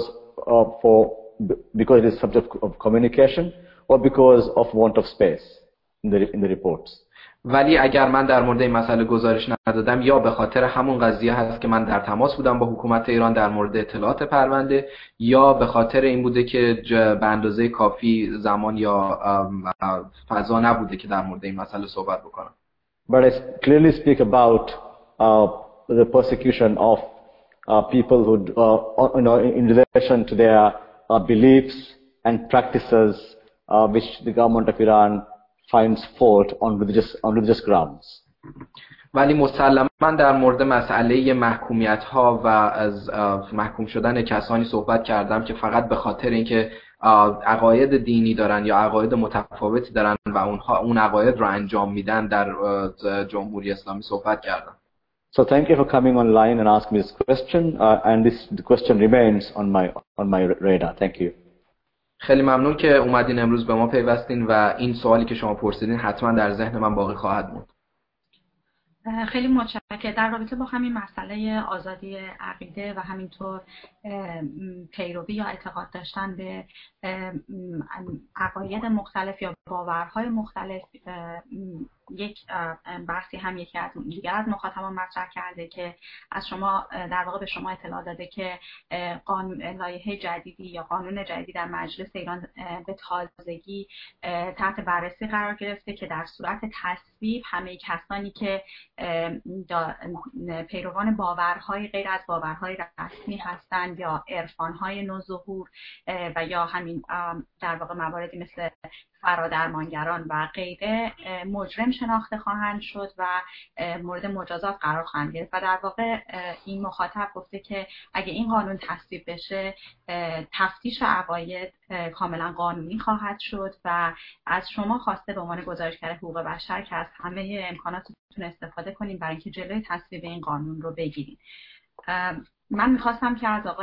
Speaker 2: it is subject of communication or because of want of space in the reports.
Speaker 3: ولی اگر من در مورد این مسئله گزارش ندادم یا به خاطر همون قضیه هست که من در تماس بودم با حکومت ایران در مورد اطلاعات پرونده، یا به خاطر این بوده که به اندازه کافی زمان یا فضا نبوده که در مورد این مسئله صحبت بکنم.
Speaker 2: But I clearly speak about the persecution of people who in relation to their beliefs and practices which the government of Iran finds fault on religious grounds.
Speaker 3: ولی مسلماً در مورد مسئله محکومیت ها و از محکوم شدن کسانی صحبت کردم که فقط به خاطر اینکه عقاید دینی دارن یا عقاید متفاوتی دارن و اون عقاید رو انجام میدن در جمهوری اسلامی صحبت کردم.
Speaker 2: So thank you for coming online and asking me this question, and the question remains on my radar. Thank you.
Speaker 3: خیلی ممنون که اومدین امروز به ما پیوستین و این سوالی که شما پرسیدین حتما در ذهن من باقی خواهد موند.
Speaker 1: خیلی متشکرم. در رابطه با همین مسئله آزادی عقیده و همینطور پیروی یا اعتقاد داشتن به عقاید مختلف یا باورهای مختلف، یک بحثی هم یکی از دیگر از مخاطبان مطرح کرده که از شما در واقع به شما اطلاع داده که لایحه جدیدی یا قانون جدیدی در مجلس ایران به تازگی تحت بررسی قرار گرفته که در صورت تصویب همه کسانی که پیروان باورهای غیر از باورهای رسمی هستند یا عرفانهای نوظهور و یا همین در واقع مواردی مثل فرادرمانگران و غیره مجرم شناخته خواهند شد و مورد مجازات قرار خواهند گرفت. و در واقع این مخاطب گفته که اگه این قانون تصویب بشه تفتیش عقاید کاملا قانونی خواهد شد و از شما خواسته به عنوان گزارشگر حقوق بشر که از همه امکاناتتون استفاده کنید برای اینکه جلوی تصویب این قانون رو بگیرید. من میخواستم که از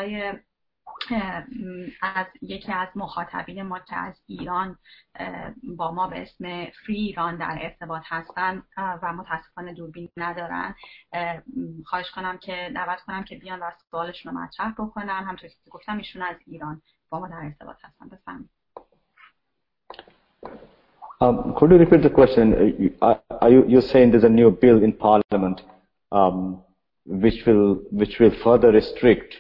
Speaker 1: یکی از مخاطبین ما که از ایران با ما به اسم فری ایران در ارتباط هستن و متاسفانه دوربین ندارن خواهش کنم که دعوت کنم که بیان و سوالشون رو مطرح بکنن. همونطور که گفتم ایشون از ایران با ما در ارتباط هستن. بفرمایید.
Speaker 2: Could you repeat the question? You're saying there's a new bill in Parliament which will further restrict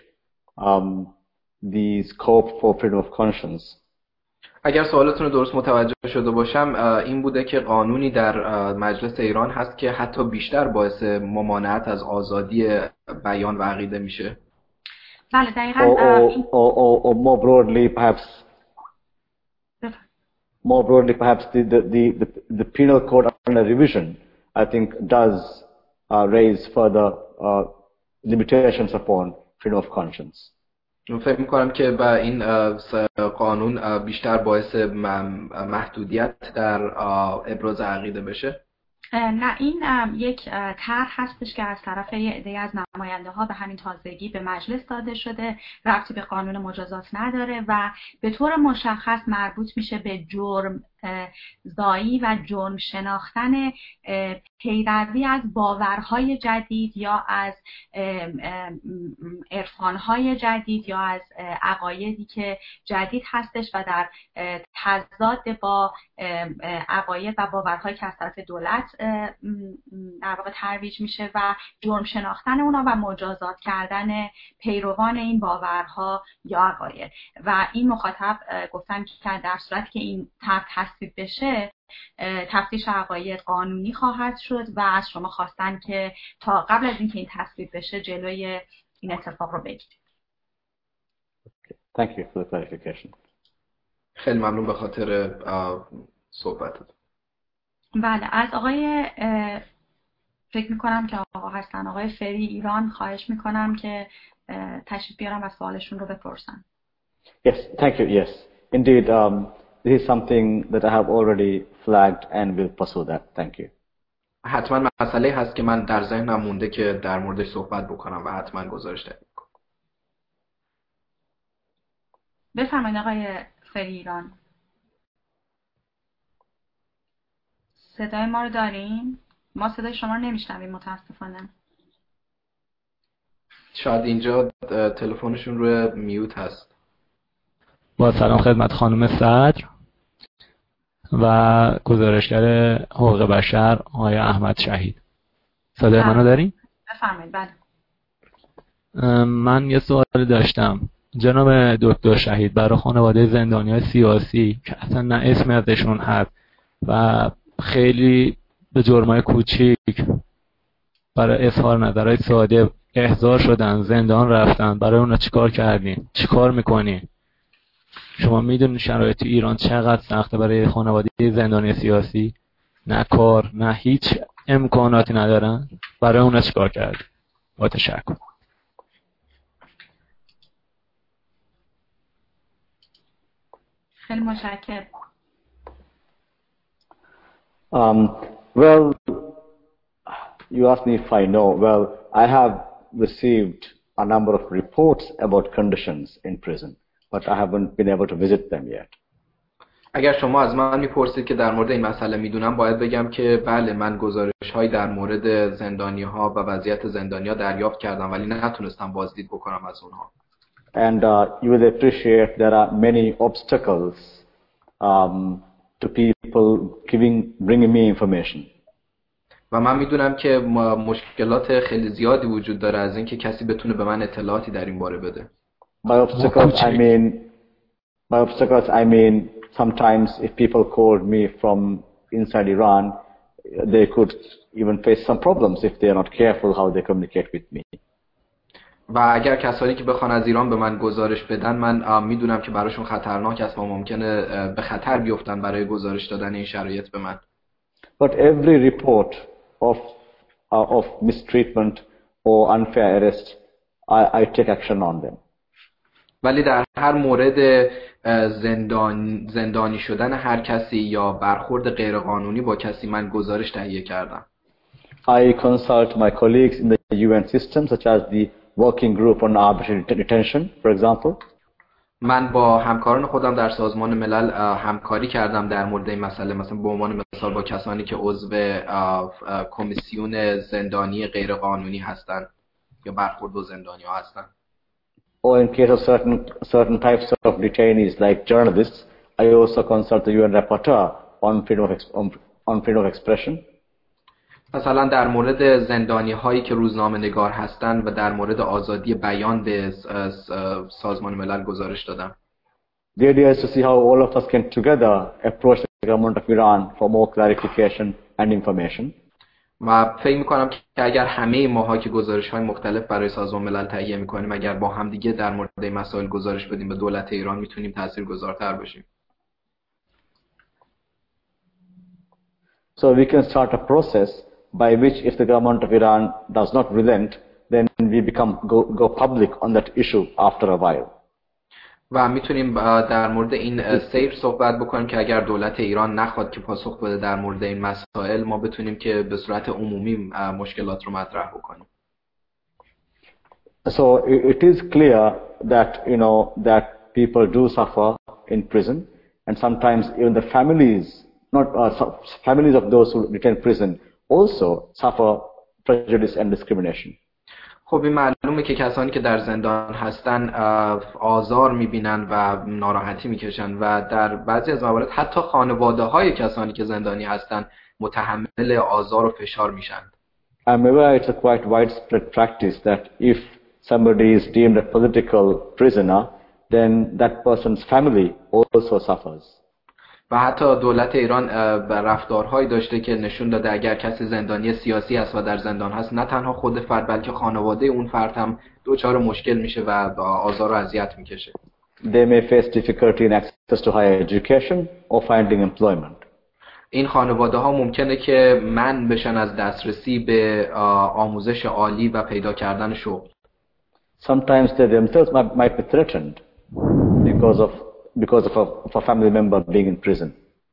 Speaker 2: the scope for freedom of conscience.
Speaker 3: اگر سوالتون رو درست متوجه شده باشم این بوده که قانونی در مجلس ایران هست که حتی بیشتر باعث ممانعت از آزادی بیان و عقیده میشه.
Speaker 1: بله دقیقاً.
Speaker 2: Or more broadly perhaps the penal code under revision I think does raise further limitations upon freedom of conscience.
Speaker 3: فکر می‌کنم که با این قانون بیشتر باعث محدودیت در ابراز عقیده بشه.
Speaker 1: نه، این یک طرح هستش که از طرف یه عده از نماینده‌ها به همین تازگی به مجلس داده شده، ربطی به قانون مجازات نداره و به طور مشخص مربوط میشه به جرم زایی و جرم شناختن پیروی از باورهای جدید یا از عرفانهای جدید یا از عقایدی که جدید هستش و در تضاد با عقاید و باورهایی که از طرف دولت در واقع ترویج میشه و جرم شناختن اونا و مجازات کردن پیروان این باورها یا عقاید. و این مخاطب گفتن که در صورت که این تصویب بشه تفتیش عقاید قانونی خواهد شد و از شما خواستن که تا قبل از اینکه این تصویب بشه جلوی این اتفاق رو بگیرید.
Speaker 2: Thank you for the clarification.
Speaker 3: خیلی ممنون به خاطر صحبتت.
Speaker 1: بله، از آقای فکر میکنم که آقا هستن، آقای فری ایران، خواهش میکنم که تشریف بیارن و سوالشون رو بپرسن.
Speaker 2: Yes, thank you. Yes, indeed, this is something that I have already flagged and will pursue that. Thank you.
Speaker 3: حتما مسئله هست که من در ذهنم مونده که در موردش صحبت بکنم و حتما گزارش تهیه کنم.
Speaker 1: بفرمایید آقای فری ایران. صدای ما رو دارین؟ ما صدای شما رو نمیشنویم متاسفانه.
Speaker 3: شاید اینجا تلفنشون روی میوت هست.
Speaker 6: با سلام خدمت خانم صدر و گزارشگر حقوق بشر آقای احمد شهید. صدای منو دارین؟
Speaker 1: بفرمایید. بله.
Speaker 6: من یه سوال داشتم جناب دکتر شهید برای خانواده زندانیان سیاسی که اصلا نه اسمی ازشون هست و خیلی به جرمای کوچیک برای اظهار نظرهای ساده احضار شدن، زندان رفتن، برای اونا چیکار کردین؟ چیکار میکنین؟ شما میدونید شرایط تو ایران چقدر سخته برای خانواده زندانی سیاسی؟ نه کار، نه هیچ امکاناتی ندارن. برای اونا چیکار کردین؟ با تشکر.
Speaker 1: خیلی متشکرم.
Speaker 2: Well, you asked me if I know. Well, I have received a number of reports about conditions in prison, but I haven't been able to visit them yet.
Speaker 3: اگر شما از من میپرسید که در مورد این مسئله میدونم، باید بگم که بله، من گزارش‌هایی در مورد زندانی‌ها و وضعیت زندانی‌ها دریافت کردم ولی نتونستم بازدید بکنم از اونها.
Speaker 2: And you will appreciate there are many obstacles to people bringing me information.
Speaker 3: و من میدونم که مشکلات خیلی زیادی وجود داره از اینکه کسی بتونه به من اطلاعاتی در این باره بده.
Speaker 2: By obstacles I mean sometimes if people called me from inside Iran, they could even face some problems if they are not careful how they communicate with me.
Speaker 3: و اگر کسانی که بخوان از ایران به من گزارش بدن، من میدونم که براشون خطرناک است و ممکنه به خطر بیفتن برای گزارش دادن این شرایط به من.
Speaker 2: But every report of mistreatment or unfair arrest, I take action on them.
Speaker 3: ولی در هر مورد زندانی شدن هر کسی یا برخورد غیرقانونی با کسی من گزارش تهیه کردم.
Speaker 2: I consult my colleagues in the UN system, such as the Working Group on Arbitrary Detention, for example.
Speaker 3: من با همکاران خودم در سازمان ملل همکاری کردم در مورد این مسئله، مثلا به عنوان مثال با کسانی که عضو کمیسیون زندانی غیرقانونی هستند یا برخورد با زندانی‌ها هستند.
Speaker 2: Or in case of certain types of detainees like journalists, I also consult the UN rapporteur on freedom of expression.
Speaker 3: مثلا در مورد زندانی هایی که روزنامه نگار هستند و در مورد آزادی بیان به سازمان ملل گزارش دادم.
Speaker 2: The idea is to see how all of us can together approach the government of Iran for more clarification and information.
Speaker 3: و فکر می‌کنم که اگر همه ماها که گزارش‌های مختلف برای سازمان ملل تهیه می‌کنیم، اگر با هم دیگه در مورد این مسائل گزارش بدیم به دولت ایران، میتونیم تاثیرگذارتر باشیم.
Speaker 2: So we can start a process by which if the government of Iran does not relent, then we go public on that issue after a while.
Speaker 3: و میتونیم در مورد این سیر صحبت بکنیم که اگر دولت ایران نخواد که پاسخ بده در مورد این مسائل، ما بتونیم که به صورت عمومی مشکلات رو مطرح بکنیم.
Speaker 2: So it is clear that that people do suffer in prison, and sometimes even the families of those who retain prison also suffer prejudice and discrimination.
Speaker 3: خب این معلومه که کسانی که در زندان هستن آزار میبینن و ناراحتی میکشن و در بعضی از موارد حتی خانواده های کسانی که زندانی هستن متحمل آزار و فشار میشن.
Speaker 2: I'm aware it's a quite widespread practice that if somebody is deemed a political prisoner, then that person's family also suffers.
Speaker 3: و حتی دولت ایران رفتارهایی داشته که نشون داده اگر کسی زندانی سیاسی است و در زندان هست، نه تنها خود فرد بلکه خانواده اون فرد هم دچار مشکل میشه و آزار و اذیت میکشه.
Speaker 2: They may face difficulty in access to higher education or finding employment.
Speaker 3: این خانواده ها ممکنه که منع بشن از دسترسی به آموزش عالی و پیدا کردن شغل.
Speaker 2: Sometimes they themselves might be threatened because of a family member being in prison.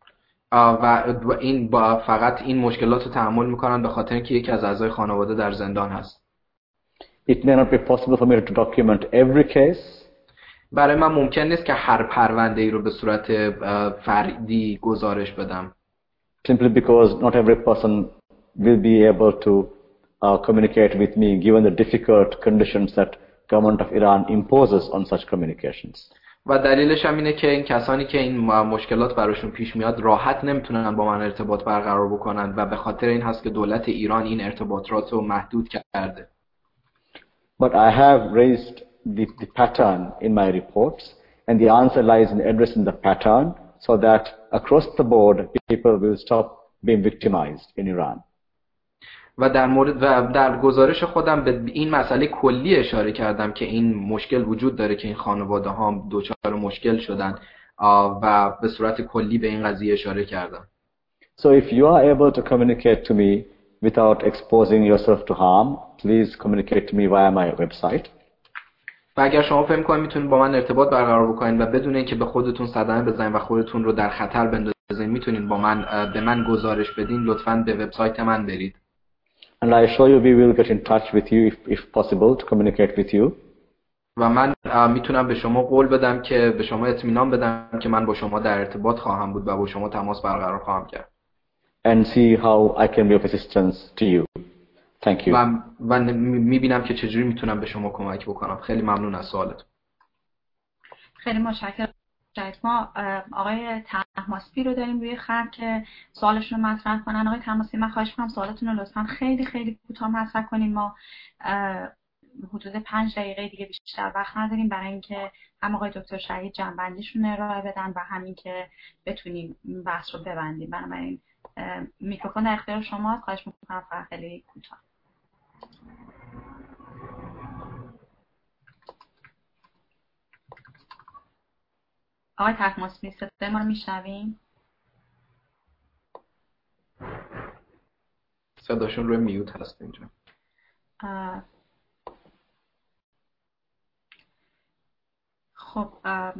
Speaker 3: و این فقط این مشکلات رو تحمل میکنن به خاطر اینکه یکی از اعضای خانواده در زندان هست.
Speaker 2: It may not be possible for me to document every case.
Speaker 3: برای من ممکن نیست که هر پرونده ای رو به صورت فردی گزارش بدم.
Speaker 2: Simply because not every person will be able to communicate with me given the difficult conditions that government of Iran imposes on such communications.
Speaker 3: و دلیلش هم اینه که این کسانی که این مشکلات براشون پیش میاد راحت نمیتونن با من ارتباط برقرار بکنن و به خاطر این هست که دولت ایران این ارتباطات رو محدود کرده.
Speaker 2: But I have raised the pattern in my reports, and the answer lies in addressing the pattern so that across the board people will stop being victimized in Iran.
Speaker 3: و در گزارش خودم به این مسئله کلی اشاره کردم که این مشکل وجود داره که این خانواده ها دچار مشکل شدن و به صورت کلی به این قضیه اشاره کردم.
Speaker 2: So if you are able to communicate to me without exposing yourself to harm, please communicate to me via my website.
Speaker 3: و اگر شما فکر می‌کنید میتونید با من ارتباط برقرار بکنید و بدون اینکه به خودتون صدمه بزنید و خودتون رو در خطر بندازید، میتونید به من گزارش بدین. لطفاً به وبسایت من برید.
Speaker 2: And I assure you we will get in touch with you if possible to communicate with you.
Speaker 3: و من میتونم به شما قول بدم که به شما اطمینان بدم که من با شما در ارتباط خواهم بود و با شما تماس برقرار خواهم کرد.
Speaker 2: And see how I can be of assistance to you. Thank you.
Speaker 3: و میبینم که چجوری میتونم به شما کمک بکنم. خیلی ممنون از سوالتون.
Speaker 1: خیلی متشکرم. ما آقای طهماسبی رو داریم روی خط که سوالشون رو مطرح کنن. آقای طهماسبی، من خواهش می‌کنم سوالتون رو لطفاً خیلی خیلی کوتاه مطرح کنین. ما حدود 5 دقیقه دیگه بیشتر وقت نداریم برای اینکه هم آقای دکتر شهید جنبندیشون ارائه بدن و همین که بتونیم بحث رو ببندیم. بنابراین میکروفون در اختیار شماست. خواهش می‌کنم فقط خیلی کوتاه. آقای طهماسبی، صدای ما رو میشنوین؟
Speaker 3: صداشون روی میوت هست اینجا.
Speaker 1: خب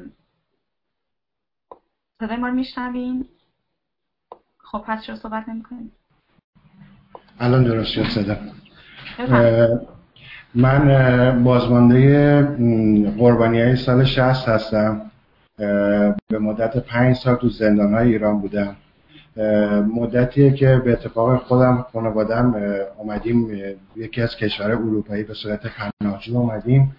Speaker 1: صدای ما رو میشنوین؟ خب پس چرا صحبت نمی‌کنید؟
Speaker 7: الان درست شد صدا. من بازمانده قربانیای سال 60 هستم. به مدت 5 سال تو زندان‌های ایران بودم. مدتیه که به اتفاق خودم خانواده‌ام اومدیم یکی از کشورهای اروپایی به صورت پناهجو اومدیم.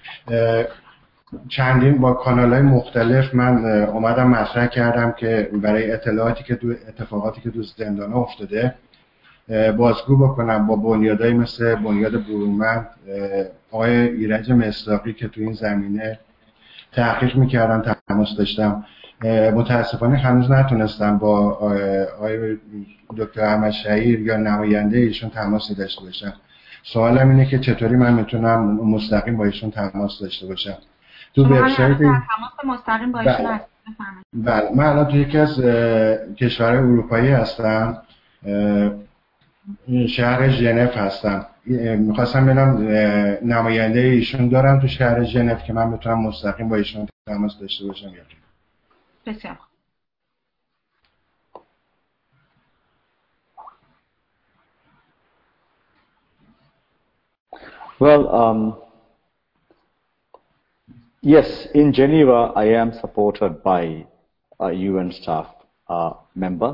Speaker 7: چندین با کانال‌های مختلف من اومدم مطرح کردم که برای اطلاعاتی که اتفاقاتی که تو زندان‌ها افتاده بازگو بکنم با بنیادایی مثل بنیاد برومند، آقای ایرج مصداقی که تو این زمینه تحقیق میکردم، تماس داشتم. متاسفانه هنوز نتونستم با آقای دکتر احمد شهیر یا نماینده ایشون تماسی داشته باشم. سوالم اینه که چطوری من میتونم مستقیم با ایشون تماس داشته باشم؟ تو وبسایت
Speaker 1: تماس مستقیم با ایشون هستم.
Speaker 7: بله، من الان تو یکی از کشورهای اروپایی هستم، شهر ژنو هستم. میخواستم ببینم نماینده ایشون دارم تو شهر ژنو که من بتونم مستقیم با ایشون تماس داشته باشم یا نه.
Speaker 1: بسیار
Speaker 2: Well, yes, in Geneva, I am supported by a UN staff member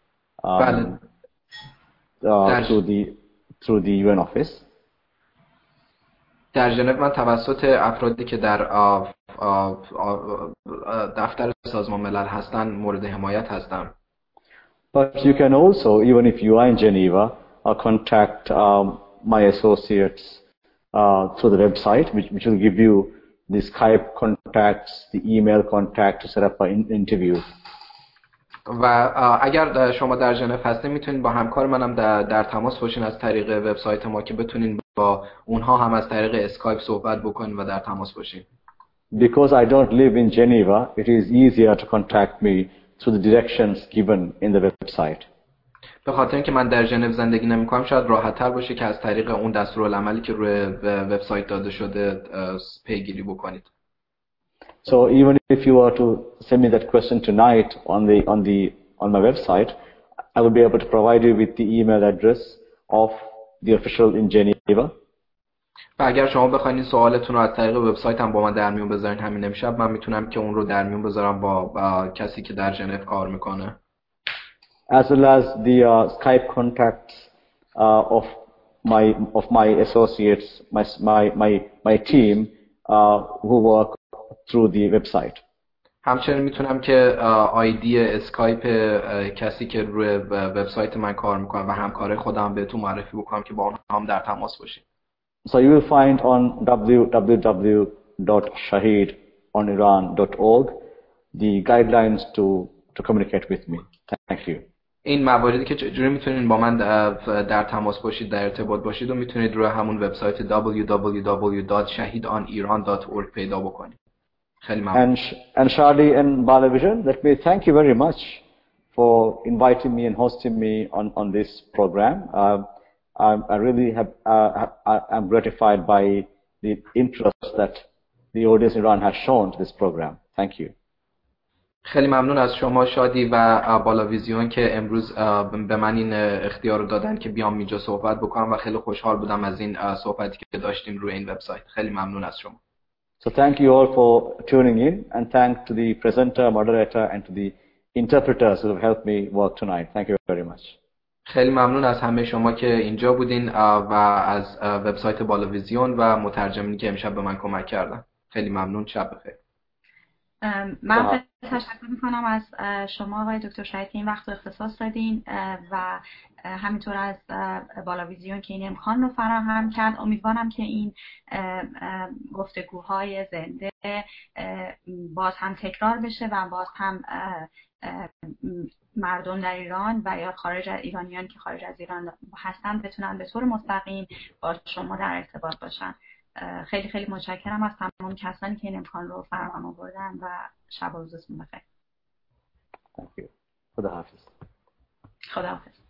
Speaker 2: through the UN office.
Speaker 3: در ژنو من توسط افرادی که در دفتر سازمان ملل هستند مورد حمایت هستم.
Speaker 2: But you can also, even if you are in Geneva, contact my associates through the website, which will give you the Skype contacts, the email contact to set up an interview.
Speaker 3: و اگر شما در ژنو هستین میتونید با همکار منم در تماس باشین از طریق وبسایت ما که بتونین با اونها هم از طریق اسکایپ صحبت بکنین و در تماس باشین.
Speaker 2: Because I don't live in Geneva, it is easier to contact me through the directions given in the website.
Speaker 3: به خاطر اینکه من در ژنو زندگی نمی‌کنم شاید راحت‌تر باشه که از طریق اون دستورالعملی که روی وبسایت داده شده پیگیری بکنید.
Speaker 2: So even if you were to send me that question tonight on my website, I will be able to provide you with the email address of the official in Geneva.
Speaker 3: و اگر شما بخواید این سوالتون رو از طریق وبسایت هم با من در میون بذارین همین امشب، من میتونم که اون رو در میون بذارم با کسی که در ژنو کار میکنه.
Speaker 2: As well as the Skype contacts of my associates, my team who work through the website.
Speaker 3: همچنین میتونم که آیدی اسکایپ کسی که روی وبسایت من کار میکنن و همکار خودم بهتون معرفی بکنم که با اونها هم در تماس باشین.
Speaker 2: So you will find on www.shahidoniran.org the guidelines to communicate with me. Thank you.
Speaker 3: این مواردی که چجوری میتونید با من در تماس باشید، در ارتباط باشید و میتونید روی همون وبسایت www.shahidoniran.org پیدا بکنید. خیلی ممنون.
Speaker 2: And Shadi and Balavision, let me thank you very much for inviting me and hosting me on this program. I really I'm gratified by the interest that the audience in Iran has shown to this program. Thank you.
Speaker 3: خیلی ممنون از شما شادی و بالاویزیون که امروز به من این اختیار رو دادن که بیام اینجا صحبت بکنم و خیلی خوشحال بودم از این صحبتی که داشتیم روی این وبسایت. خیلی ممنون از شما.
Speaker 2: So thank you all for tuning in, and thanks to the presenter, moderator, and to the interpreters who have helped me work tonight. Thank you very much.
Speaker 3: خیلی ممنون از همه شما که اینجا بودین و از وبسایت بالاویزیون و مترجمینی که امشب به من کمک کردن. خیلی ممنون. شب بخیر.
Speaker 1: من تشکر میکنم از شما آقای دکتر شهید که این وقت رو اختصاص دادین و همینطور از بالاویزیون که این امکان رو فراهم کرد. امیدوارم که این گفتگوهای زنده باز هم تکرار بشه و باز هم مردم در ایران و یا خارج از ایرانیان که خارج از ایران هستن بتونن به طور مستقیم با شما در ارتباط باشن. خیلی خیلی متشکرم از تمام کسانی که این امکان رو فراهم آوردن و شب و روزتون بخیر.
Speaker 2: خدا حافظ.
Speaker 1: خدا حافظ.